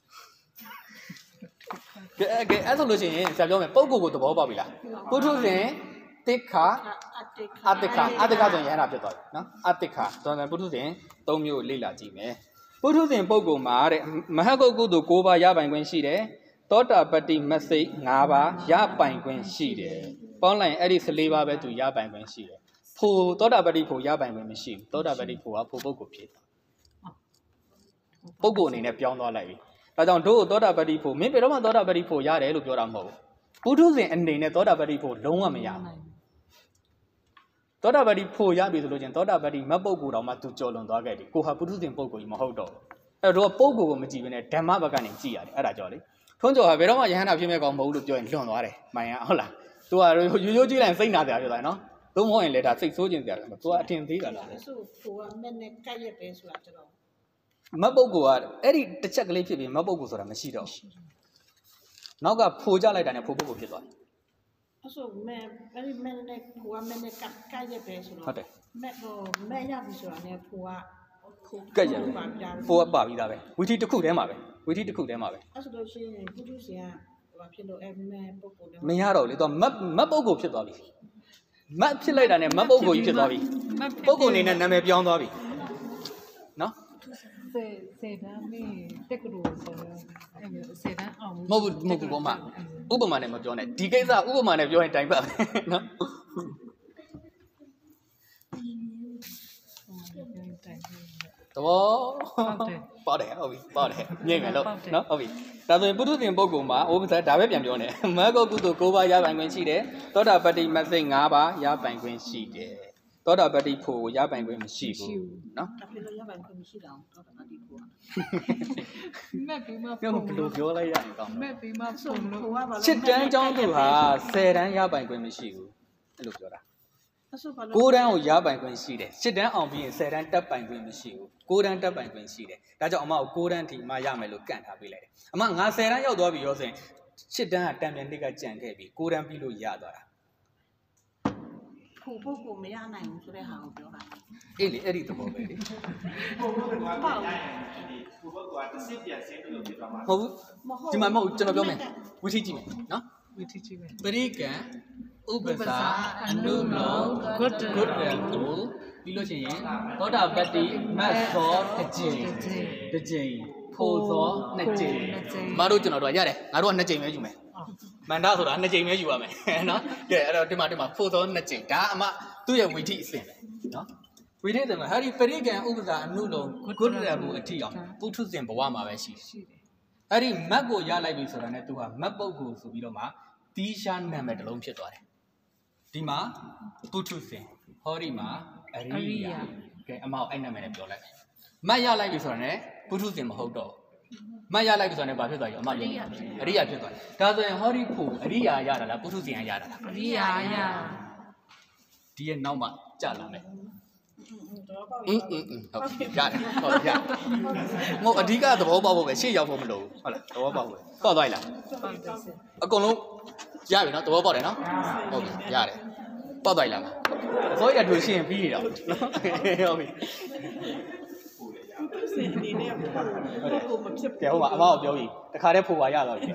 [SPEAKER 1] ကဲအဲ့ဆိုလို့ရှိရင်ဆရာပြောမယ်ပုဂ္ဂိုလ်ကိုသဘောပေါက်ပြီလားပုထုဇဉ်တိခါအတ္တခဆိုရင်ရဟနာဖြစ်သွားပြီနော်အတ္တခဆိုရင်ပုထုဇဉ်3မျိုးလေ့လာကြည့်မယ်ပုထုဇဉ်ပုဂ္ဂိုလ်မှာတဲ့မဟဂုတ်ကုသိုလ်9ပါးရပိုင်ခွင့်ရှိတယ်သောတာပတ္တိမစိတ်5ပါးရပိုင်ခွင့်ရှိတယ်ပေါင်းလိုက်ရင်အဲ့ဒီ14ပါးပဲသူရပိုင်ခွင့်ရှိတယ်ဖို့သောတာပတ္တိဖို့ရပိုင်ခွင့်မရှိဘူးသောတာပတ္တိဖို့ကဖို့ပုဂ္ဂိုလ်ဖြစ်တာပုဂ္ဂိုလ်အနေနဲ့ပြောင်းသွားလိုက်ပြီဒါကြောင့်တို့သောတာပတိဖို့မင်းဘယ်တော့မှသောတာပတိဖို့ရတယ်လို့ပြောတာမဟုတ်ဘူးပုထုဇဉ်အနေနဲ့သောတာပတိဖို့လုံးဝမရဘူးသောတာပတိဖို့ရပြီဆိုလို့ချင်းသောတာပတိမတ်ပုဂ္ဂိုလ်တော်မှသူကြော်လွန်သွားခဲ့တယ်ကိုဟာပုထုဇဉ်ပုဂ္ဂိုလ်ကြီးမဟုတ်တော့အဲ့တော့ပုဂ္ဂိုလ်ကိုမကြည့်ဘဲနဲ့ဓမ္မဘက်ကနေကြည့်ရတယ်အဲ့ဒါကြောင့်လေထွန်းကျော်ဟာဘယ်တော့မှယဟန္တာဖြစ်မဲ့ကောင်မဟုတ်လို့ပြောရင်လွန်သွားတယ်မှန်ရဟုတ်လားသူကရိုးရိုးကြည့်လိုက်စိတ်နာစရာပြောတယ်နော်သို့မဟုတ်ရင်လည်းဒါစိတ်ဆိုးခြင်းစရာပြောသူကအထင်သေးတာလား
[SPEAKER 2] ဆိုကိုကမဲ့နဲ့ကြိုက်ရပဲဆိုတာကျွန်တော်
[SPEAKER 1] မတ်ပုဂ္ဂိုလ်ကအဲ့ဒီတစ်ချက်ကလေးဖြစ်ပြီးမတ်ပုဂ္ဂိုလ်ဆိုတာမရှိတော့ဘူးနောက်ကဖိုကြလိုက်တာနဲ့ဖိုပုဂ္ဂိုလ်ဖြစ်သွားတယ်
[SPEAKER 2] အဲ့ဆိုမဲ့အဲ့ဒီမဲ့နဲ့ကိုကမဲ့နဲ့ကြိုက်ရပဲဆိုတော့
[SPEAKER 1] ဟုတ်တယ်
[SPEAKER 2] မဲ့ရပြီဆိုတာနဲ့ဖိုက
[SPEAKER 1] ကက်ရပဲဖိုကပါပြီးသားပဲဝီထီတစ်ခုတည်းမှာပဲဝီထီတစ်ခုတည်းမှာပဲ
[SPEAKER 2] အဲ့ဆိုလို့ရှိရင်ပုထုဇဉ်ကဘာဖြစ်လို့အဲ့မဲ့ပုဂ္ဂိုလ်
[SPEAKER 1] မရတော့လေတော့မတ်ပုဂ္ဂိုလ်ဖြစ်သွားပြီမတ်ဖြစ်လိုက်တာနဲ့မတ်ပုဂ္ဂိုလ်ကြီးဖြစ်သွားပြီပုဂ္ဂိုလ်အနေနဲ့နာမည်ပြောင်းသွားပြီနော်
[SPEAKER 2] စေတမ်းမေးတက်ကလို့ဆိုတော့အဲ့စေတမ်းအောင်
[SPEAKER 1] မဟုတ်ဘူးဘောမဥပမာနဲ့မပြောနဲ့ဒီကိစ္စဥပမာနဲ့ပြောရင်တိုင်ပတ်နော်တော့ပါတယ်ဟုတ်ပြီပါတယ်မြင်မယ်လို့နော်ဟုတ်ပြီဒါဆိုရင်ပုထုဇဉ်ပုဂ္ဂိုလ်မှာဥပ္ပဇ္ဇဒါပဲပြန်ပြောနေမဂ္ဂကုသိုလ်9ပါးရပိုင်ခွင့်ရှိတယ်သောတာပတ္တိမသိ5ပါးရပိုင်ခွင့်ရှိတယ်သောတာပတ္တိဖို့ရပိုင်ခွင့်မရှိဘူးနော်
[SPEAKER 2] ဒါဖြစ်လို့ရပိုင်ခွင့်မရှိတာသောတာပတ္တိဖို့မဲ့ပြီးမှ
[SPEAKER 1] ဘယ်လိုပြောလိုက်ရရင်ကောင်း
[SPEAKER 2] မဲ့ပြီးမှဆုံးလို့
[SPEAKER 1] ချစ်တန်းเจ้าသူဟာ10တန်းရပိုင်ခွင့်မရှိဘူးအဲ့လိုပြောတာ9တန်းကိုရပိုင်ခွင့်ရှိတယ်10တန်းအောင်ပြီးရင်10တန်းတက်ပိုင်ခွင့်မရှိဘူး9တန်းတက်ပိုင်ခွင့်ရှိတယ်ဒါကြောင့်အမကို9တန်းထိမှရမယ်လို့ကန့်ထားပေးလိုက်တယ်အမငါ10တန်းရောက်သွားပြီရောဆိုရင်10တန်းကတံပြန်နှစ်ကကြံခဲ့ပြီ9တန်းပြီးလို့ရသွားတာ
[SPEAKER 2] ဖို့ပုဂ္ဂိုလ်မရနိုင်ဘူးဆိုတဲ့ဟာကိုပြောတာ
[SPEAKER 1] အေးလေအဲ့ဒီသဘောပဲလေ
[SPEAKER 4] ဟုတ်ဘူးကွာရရင်ဒီကိုဘကွာတစ်စစ်ပြန်ဆင်းလို့ပြောမှာ
[SPEAKER 1] ဟုတ်ဘူးဒီမှာမဟုတ်ကျွန်တော်ပြောမယ်ဝိထီကြည့်မယ်နော်
[SPEAKER 2] ဝိထီကြည့်မယ်
[SPEAKER 1] ပရိကံဥပ္ပစာအနုလောဂုတ္တရတုပြီးလို့ချင်းရင်သောတာပတ္တိမတ်သောတစ်ကြိမ်ဖိုသောနှစ်ကြိမ်မတို့ကျွန်တော်တို့ရတယ်ငါတို့ကနှစ်ကြိမ်ပဲယူမယ်မန္တဆိုတာနှစ်ကြိမ်ပဲယူရမယ်နော်ကဲအဲ့တော့ဒီမှာဖိုသောနှစ်ကြိမ်ဒါအမသူ့ရဲ့ဝိထီအစဉ်ပဲနော်ဝိထီတယ်မှာဟာဒီပရိကံဥပ္ပစာအနုလောဂုတ္တရဘူးအထီအောင်ပုထုဇဉ်ဘဝမှာပဲရှိတယ်အဲ့ဒီမတ်ကိုရလိုက်ပြီဆိုတာနဲ့သူကမတ်ပုဂ္ဂိုလ်ဆိုပြီးတော့မှတီးရှားနာမည်တစ်လုံးဖြစ်သွားတယ်ဒီမှာပုထုဇဉ်ဟောဒီမှာအရိယာကဲအမောက်အဲ့နာမည်နဲ့ပြောလိုက်မတ်ရလိုက်ပြီဆိုတာနဲ့ပုထုဇဉ်မဟုတ်တော့မတ်ရလိုက်ပြီဆိုတာနဲ့ဘာဖြစ်သွားပြီအမောက်အရိယာဖြစ်သွားတယ်ဒါဆိုရင်ဟောဒီဖို့အရိယာရတာလားပုထုဇဉ်ရတာလား
[SPEAKER 2] အရိယာရ
[SPEAKER 1] ဒီရဲ့နောက်မှကြာလာမယ်ဟုတ်ရတယ်ဟုတ်ရငိုအဓိကသဘောပေါက်ဖို့ပဲရှေ့ရောက်ဖို့မလိုဘူးဟုတ်လားသဘောပေါက်ဖို့ပေါက်သွားပြီလားအကုန်လုံးရပြီနော်သဘောပေါက်တယ်နော်ဟုတ်ပြီရတယ်ပေါက်သွားပြီလားဆိုရတူရှင်းပြီးတော့ဟုတ်ပြီ
[SPEAKER 2] စင်နေနဲ့ကိုမဖြစ်
[SPEAKER 1] ဘူးဟုတ်ပါအမအောင်ပြောပြီတခါတည်းဖို့ပါရတော့ပြီ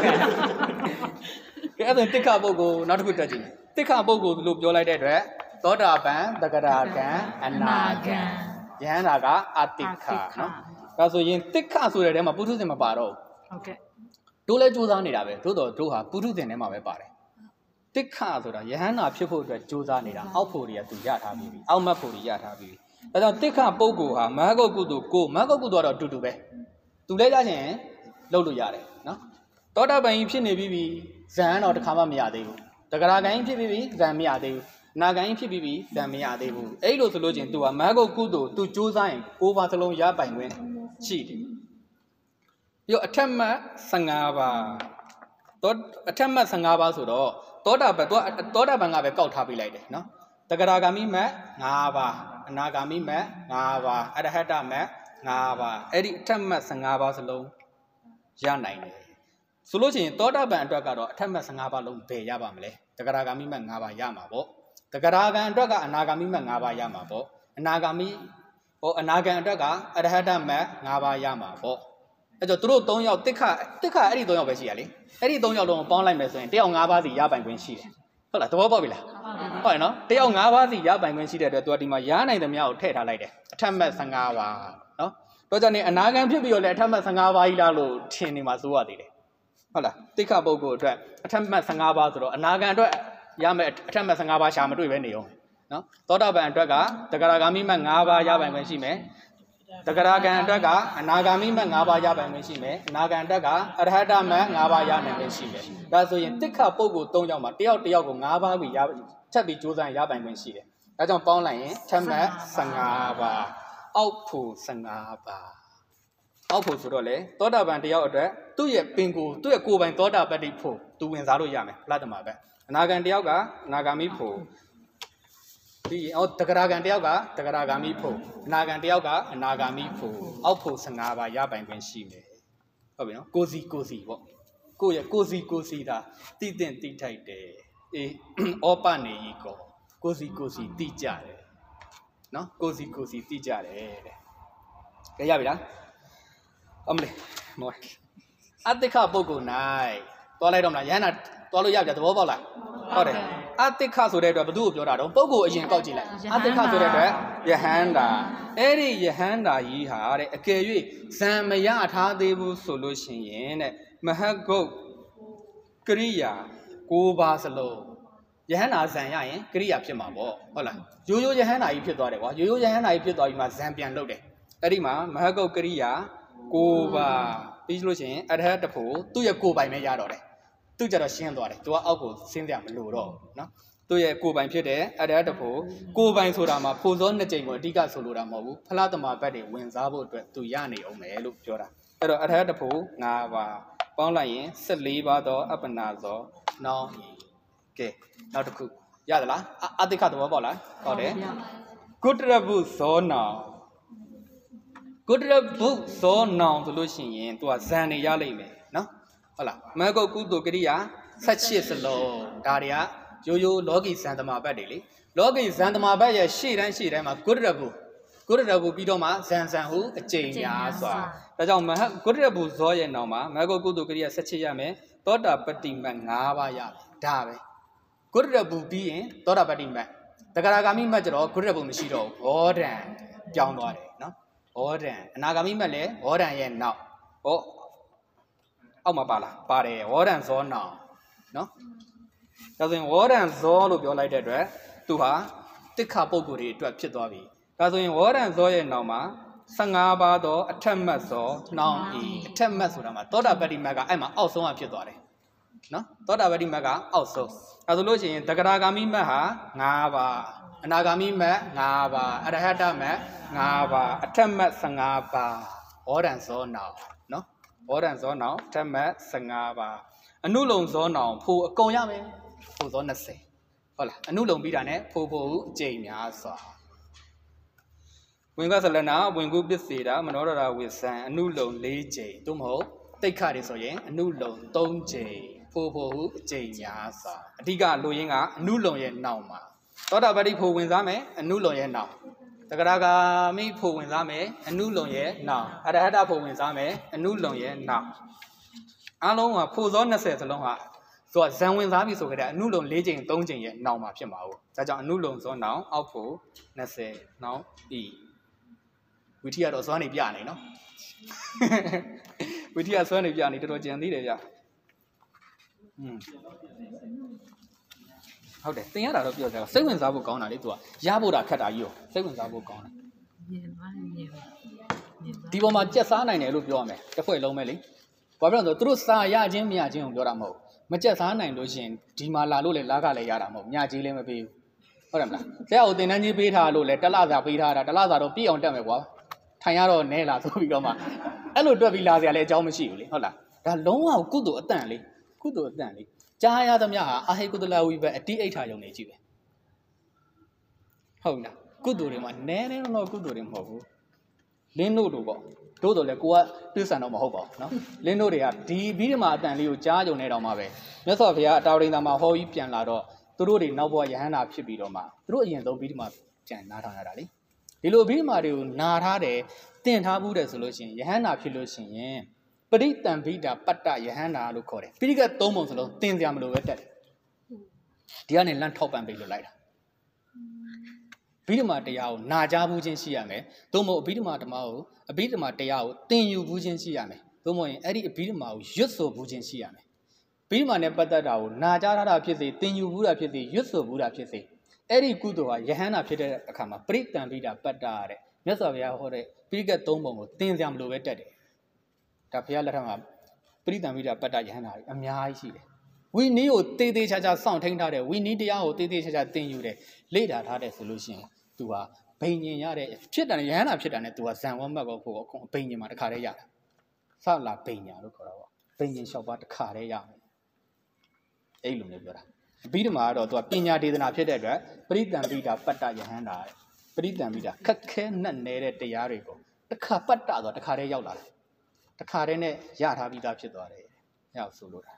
[SPEAKER 1] ကဲအဲ့ဒါတိခပုဂ္ဂိုလ်နောက်တစ်ခုတက်ကြည့်တိခပုဂ္ဂိုလ်လို့ပြောလိုက်တဲ့အတွက်သောတာပန်တဂရကံအနာကံယဟန္တာကအတိခနော်ဒါဆိုရင်တိခဆိုတဲ့ထဲမှာပုထုဇဉ်မပါတော့
[SPEAKER 2] ဟုတ်ကဲ့
[SPEAKER 1] တို့လည်းစူးစမ်းနေတာပဲတို့ဟာပုထုဇဉ်ထဲမှာပဲပါတယ်တိခဆိုတာယဟန္တာဖြစ်ဖို့အတွက်စူးစမ်းနေတာအောက်ဖို့တွေကသူရထားပြီးပြီအောက်မတ်ဖို့တွေရထားပြီးပြီဒါကြောင့်တိခပုဂ္ဂိုလ်ဟာမဂ္ဂကုသိုလ်ကိုမဂ္ဂကုသိုလ်ကတော့အတူတူပဲသူလည်းကြရင်လုပ်လို့ရတယ်နော်သောတာပန်ကြီးဖြစ်နေပြီဇန်တော့တစ်ခါမှမရသေးဘူးတဂရကံကြီးဖြစ်ပြီဇန်မရသေးဘူးနာဂံကြီးဖြစ်ပြီဇန်မရသေးဘူးအဲ့လိုဆိုလို့ချင်း तू ကမဂ္ဂကုသိုလ် तू စူးစမ်းရင်9ပါးစလုံးရပိုင်ခွင့်ရှိတယ်ပြီးတော့အထက်မှတ်15ပါးတော့အထက်မှတ်15ပါးဆိုတော့သောတာပန်ကပဲကောက်ထားပေးလိုက်တယ်နော်တဂရဂါမိမတ်5ပါးအနာဂါမိမတ်5ပါးအရဟတမတ်5ပါးအဲ့ဒီအထက်မှတ်15ပါးစလုံးရနိုင်တယ်ဆိုလို့ချင်းသောတာပန်အတွက်ကတော့အထက်မှတ်15ပါးလုံးဘယ်ရပါမလဲတဂရဂါမိမတ်5ပါးရမှာပေါ့တဂရဂံအတွက်ကအနာဂါမိမတ်5ပါးရမှာပေါ့အနာဂံအတွက်ကအရဟတမတ်5ပါးရမှာပေါ့အဲ့တော့သူတို့3ယောက်တိခအဲ့ဒီ3ယောက်ပဲရှိရလေအဲ့ဒီ3ယောက်လုံးပေါင်းလိုက်မယ်ဆိုရင်တယောက်5ပါးစီရပိုင်ခွင့်ရှိတယ်ဟုတ်လားသဘောပေါက်ပြီလားဟုတ်ရနော်တယောက်5ပါးစီရပိုင်ခွင့်ရှိတဲ့အတွက်သူကဒီမှာရနိုင်သမျှကိုထည့်ထားလိုက်တယ်အထက်မှတ်15ပါးနော်တော့ကြနေအနာဂံဖြစ်ပြီးတော့လည်းအထက်မှတ်15ပါးကြီးလားလို့ထင်နေမှာစိုးရသေးတယ်ဟုတ်လားတိခပုဂ္ဂိုလ်အတွက်အထက်မှတ်15ပါးဆိုတော့အနာဂံအတွက်ရမယ်အထက်မှတ်15ပါးရှာမတွေ့ပဲနေအောင်နော်သောတာပန်အတွက်ကတဂရဂါမိမတ်5ပါးရပိုင်ခွင့်ရှိမယ်
[SPEAKER 5] တဂရကံအတွက်ကအနာဂါမိမတ်၅ပါးရပိုင်ခွင့်ရှိမယ်အနာဂံအတွက်ကအရဟတမတ်၅ပါးရနိုင်ခွင့်ရှိမယ်ဒါဆိုရင်တိခပုဂ္ဂိုလ်၃ယောက်မှာတယောက်ကို၅ပါးပြီးချက်ပြီးကြိုးစားရပိုင်ခွင့်ရှိတယ်ဒါကြောင့်ပေါင်းလိုက်ရင်ထက်မှတ်15ပါးအောက်ဖို့15ပါးအောက်ဖို့ဆိုတော့လေသောတာပန်တယောက်အတွက်သူ့ရဲ့ပင်ကိုသူ့ရဲ့ကိုယ်ပိုင်သောတာပတ္တိဖို့သူဝင်စားလို့ရမယ်ဖလားတမဘက်အနာဂံတယောက်ကအနာဂါမိဖို့ဒီတဂရကံတယောက်ကတဂရဂါမိဖို့အနာဂံတယောက်ကအနာဂါမိဖို့အောက်ဖို့15ပါးရပိုင်ခွင့်ရှိမယ်ဟုတ်ပြီနော်ကိုစီပေါ့ကိုယ့်ရဲ့ကိုစီဒါတိတင့်တိထိုက်တယ်အေးဩပနေကြီးကိုစီတိကြတယ်နော်ကိုစီတိကြတယ်တဲ့ကြရပြီလားအမလေးမောအတ္တခပုဂ္ဂိုလ်၌သွားလိုက်တော့မလားယန္နာသွားလို့ရပြသဘောပေါက်လားဟုတ်တယ်အတ္တခဆိုတဲ့အတွက်ဘယ်သူ့ကိုပြောတာတော့ပုဂ္ဂိုလ်အရင်ကောက်ကြည့်လိုက်အတ္တခဆိုတဲ့အတွက်ယဟန္တာအဲ့ဒီယဟန္တာကြီးဟာတဲ့အကယ်၍ဇံမရထားသေးဘူးဆိုလို့ရှိရင်တဲ့မဟဂုတ်ကရိယာ9ပါးစလုံးယဟန္တာဇံရရင်ကရိယာဖြစ်မှာပေါ့ဟုတ်လားရိုးယဟန္တာကြီးဖြစ်သွားတယ်ကွာရိုးယဟန္တာကြီးဖြစ်သွားပြီးမှဇံပြန်လုပ်တယ်အဲ့ဒီမှာမဟဂုတ်ကရိယာ9ပါးပြီးလို့ရှိရင်အရဟတဖို့သူ့ရဲ့ကိုယ်ပိုင်ပဲရတော့တယ်သူကြတော့ရှင်းသွားတယ်သူကအောက်ကိုဆင်းကြမလို့တော့နော်သူရဲ့ကိုယ်ပိုင်ဖြစ်တဲ့အရဟတဖို့ကိုယ်ပိုင်ဆိုတာမှာဖို့စော2ကြိမ်ကိုအဓိကဆိုလိုတာမဟုတ်ဘူးဖလားတမဘတ်တွေဝင်စားဖို့အတွက်သူရနေအောင်မယ်လို့ပြောတာအဲ့တော့အရဟတဖို့9ပါးပေါင်းလိုက်ရင်14ပါးသောအပ္ပနာဇောနောင်းကဲနောက်တစ်ခုရသလားအတိခသဘောပေါက်လားဟုတ်တယ်ကုတ္တရဘုဇောနောင်ကုတ္တရဘုဇောနောင်ဆိုလို့ရှိရင်သူကဇန်နေရလိမ့်မယ်နော်ဟုတ်လားမဂုတ်ကုသိုလ်ကရိယာ18စလုံးဒါတွေကရိုးလောကီဇန်သမဘတ်တွေလေလောကီဇန်သမဘတ်ရဲ့ရှေ့တိုင်းမှာကုတ္တရဘုပြီးတော့မှဇန်ဟုအကျိန်များစွာဒါကြောင့်ကုတ္တရဘုဇောရဲ့နောင်မှာမဂုတ်ကုသိုလ်ကရိယာ18ရမယ်သောတာပတ္တိမတ်5ပါးရမယ်ဒါပဲကုတ္တရဘုပြီးရင်သောတာပတ္တိမတ်တဂရဂါမိမတ်ကျတော့ကုတ္တရဘုမရှိတော့ဘူးဘောဓံပြောင်းသွားတယ်နော်ဘောဓံအနာဂါမိမတ်လည်းဘောဓံရဲ့နောက်ဟောအောက်မှာပါလားပါတယ်ဝေါဒံဇောနောင်နော်ဒါဆိုရင်ဝေါဒံဇောလို့ပြောလိုက်တဲ့အတွက်သူဟာတိခပုဂ္ဂိုလ်တွေအတွက်ဖြစ်သွားပြီဒါဆိုရင်ဝေါဒံဇောရဲ့နောက်မှာ15ပါးသောအထက်မတ်ဇောနောင်ဤအထက်မတ်ဆိုတာမှာသောတာပတ္တိမတ်ကအဲ့မှာအောက်ဆုံးကဖြစ်သွားတယ်နော်သောတာပတ္တိမတ်ကအောက်ဆုံးအဲဆိုလို့ရှိရင်တဂရဂါမိမတ်ဟာ5ပါးအနာဂါမိမတ်5ပါးအရဟတမတ်5ပါးအထက်မတ်15ပါးဝေါဒံဇောနောင်နော်ဝေါဒံဇောနောင်ထက်မှတ်15ပါးအနုလုံဇောနောင်ဖို့အကုန်ရမယ်ဖို့ဇော20ဟုတ်လားအနုလုံပြီးတာ ਨੇ ဖို့အကျိန်များစွာဝင်ကဆလနာဝင်ကုပစ္စေတာမနောဒရာဝိဆံအနုလုံ4ကြိမ်သို့မဟုတ်တိတ်ခတွေဆိုရင်အနုလုံ3ကြိမ်ဖို့အကျိန်များစွာအဓိကလိုရင်းကအနုလုံရဲ့နောက်မှာသောတာပတ္တိဖို့ဝင်စားမယ်အနုလုံရဲ့နောက်တဂရဂါမိဖို့ဝင်စားမယ်အနုလုံရဲ့နောက်အရဟတဖို့ဝင်စားမယ်အနုလုံရဲ့နောက်အားလုံးကဖို့စော20စလုံးဟာဆိုတော့ဇံဝင်စားပြီဆိုကြတဲ့အနုလုံ4ကြိမ်3ကြိမ်ရဲ့နောက်မှာဖြစ်မှာဟုတ်ဒါကြောင့်အနုလုံစောနောက်အောက်ဖို့20နောက်ဤဝိထီကတော့စွမ်းနေပြနေနော်ဝိထီကစွမ်းနေပြနေတော်တော်ကြံသေးတယ်ဗျဟုတ်တယ်သင်ရတာတော့ပြောကြစိတ်ဝင်စားဖို့ကောင်းတာလေ तू ကရဖို့တာခက်တာကြီးရောစိတ်ဝင်စားဖို့ကောင်းတယ်ဒီပေါ်မှာကြက်စားနိုင်တယ်လို့ပြောရမယ်တစ်ဖွဲ့လုံးပဲလေဘာဖြစ်လို့လဲဆိုတော့သူတို့စားရခြင်းမရခြင်းကိုပြောတာမဟုတ်မကြက်စားနိုင်လို့ရှိရင်ဒီမှာလာလို့လေလာကလည်းရတာမဟုတ်ညကြီးလည်းမပေးဘူးဟုတ်တယ်မလားဆရာကိုတင်တန်းကြီးပေးထားလို့လေတလစာပေးထားတာတလစာတော့ပြည့်အောင်တက်မယ်ကွာထိုင်ရတော့နဲလာဆိုပြီးတော့မှအဲ့လိုတွက်ပြီးလာစရာလည်းအကြောင်းမရှိဘူးလေဟုတ်လားဒါလုံးဝကုသိုလ်အတန်လေကုသိုလ်အတန်လေကြားရသမျှဟာအာဟိကုတလဝိဘတ်အတိအိဋ္ဌာယုံနေကြည့်ပဲဟုတ်လားကုသိုလ်တွေမှာနဲတော့ကုသိုလ်တွေမဟုတ်ဘူးလင်းတို့လိုပေါ့တို့တော့လေကိုကပြည့်စံတော့မဟုတ်ပါဘူးနော်လင်းတို့တွေကဒီဘိဓမ္မာအတန်လေးကိုကြားကြုံနေတော့မှပဲမြတ်စွာဘုရားအတာဝရိန်သာမှာဟောပြီးပြန်လာတော့သူတို့တွေနောက်ဘဝယဟန္တာဖြစ်ပြီးတော့မှသူတို့အရင်ဆုံးဘိဓမ္မာကြံနားထောင်ရတာလေဒီလိုဘိဓမ္မာတွေကိုနာထားတယ်တင်ထားဘူးတယ်ဆိုလို့ရှိရင်ယဟန္တာဖြစ်လို့ရှိရင်ပရိတံဗိဒာပတ္တယဟန္တာလို့ခေါ်တယ်ပိဋကတ်3ပုံစလုံးတင်စရာမလိုပဲတက်တယ်ဒီကနေလန့်ထောက်ပံ့ပေးလို့လိုက်တာဘိဓမ္မာတရားကိုနာကြားဘူးချင်းရှိရမယ်သို့မဟုတ်အဘိဓမ္မာဓမ္မကိုအဘိဓမ္မာတရားကိုသင်ယူဘူးချင်းရှိရမယ်သို့မဟုတ်ရင်အဲ့ဒီအဘိဓမ္မာကိုရွတ်ဆိုဘူးချင်းရှိရမယ်ဘိဓမ္မာနဲ့ပတ်သက်တာကိုနာကြားထားတာဖြစ်စေသင်ယူဘူးတာဖြစ်စေရွတ်ဆိုဘူးတာဖြစ်စေအဲ့ဒီကုသိုလ်ဟာယဟန္တာဖြစ်တဲ့အခါမှာပရိတံဗိဒာပတ္တတဲ့မြတ်စွာဘုရားဟောတဲ့ပိဋကတ်3ပုံကိုသင်ကြမလို့ပဲတက်တယ်ဒါဘုရားလက်ထက်မှာပရိသံမိတာပတ္တယဟန္တာအများကြီးရှိတယ်ဝိနည်းကိုတေးသေးချာချာစောင့်ထိန်ထားတယ်ဝိနည်းတရားကိုတေးသေးချာချာသင်ယူတယ်လေ့လာထားတယ်ဆိုလို့ရှိရင် तू ဟာဘိညာဉ်ရတဲ့ဖြစ်တယ်ယဟန္တာဖြစ်တာနဲ့ तू ဟာဇံဝတ်မှတ်ကိုဖို့အခုဘိညာဉ်မှာတစ်ခါတည်းရတာစလာဘိညာလို့ခေါ်တာပေါ့ဘိညာဉ်လျှောက်ပါတစ်ခါတည်းရမယ်အဲ့လိုမျိုးပြောတာပြီးတော့မှတော့ तू ပညာဒေသနာဖြစ်တဲ့အတွက်ပရိသံမိတာပတ္တယဟန္တာပရိသံမိတာခက်ခဲနှက်နေတဲ့တရားတွေကိုတစ်ခါပတ္တဆိုတစ်ခါတည်းရောက်လာတယ်တစ်ခါတည်းနဲ့ရထားပြီးသားဖြစ်သွားတယ်ရောက်ဆိုလို့တာ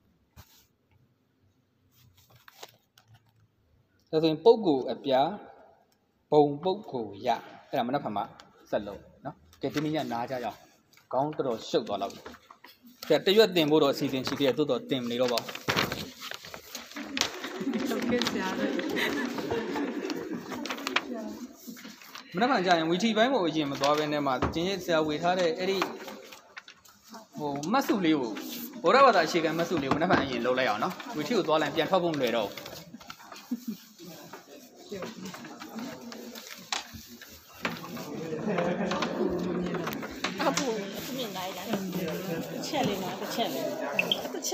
[SPEAKER 5] ဒါဆိုရင်ပုဂ္ဂိုလ်အပြာဘုံပုဂ္ဂိုလ်ရအဲ့ဒါမနက်ဖြန်မှာဆက်လုံးနော်ကဲဒီနေ့ညနားကြရအောင်ခေါင်းတော်ရှုပ်သွားတော့ပြီကဲတရွတ်တင်ဖို့တော့အစီအစဉ်ရှိသေးတယ်တိုးတော့တင်မနေတော့ပါဘူး
[SPEAKER 2] ဟုတ်ကဲ့ဆရာလည်း
[SPEAKER 5] မနက်ဖြန်ကြာရင်ဝီထီပိုင်းကိုအရင်မသွားဘဲနဲ့မှကျင်းရဲ့ဆရာဝေထားတဲ့အဲ့ဒီမတ်စုလေးကိုဘုရားဘာသာအခြေခံမတ်စုလေးကိုမနက်ဖြန်အရင်လုပ်လိုက်အောင်နော်ဝီထီကိုသွားလိုက်ပြန်ထွက်ဖို့မလွယ်တော့
[SPEAKER 6] အပူအမြင်လိုက်တာချက်လေးမှာတစ်ချက်လေး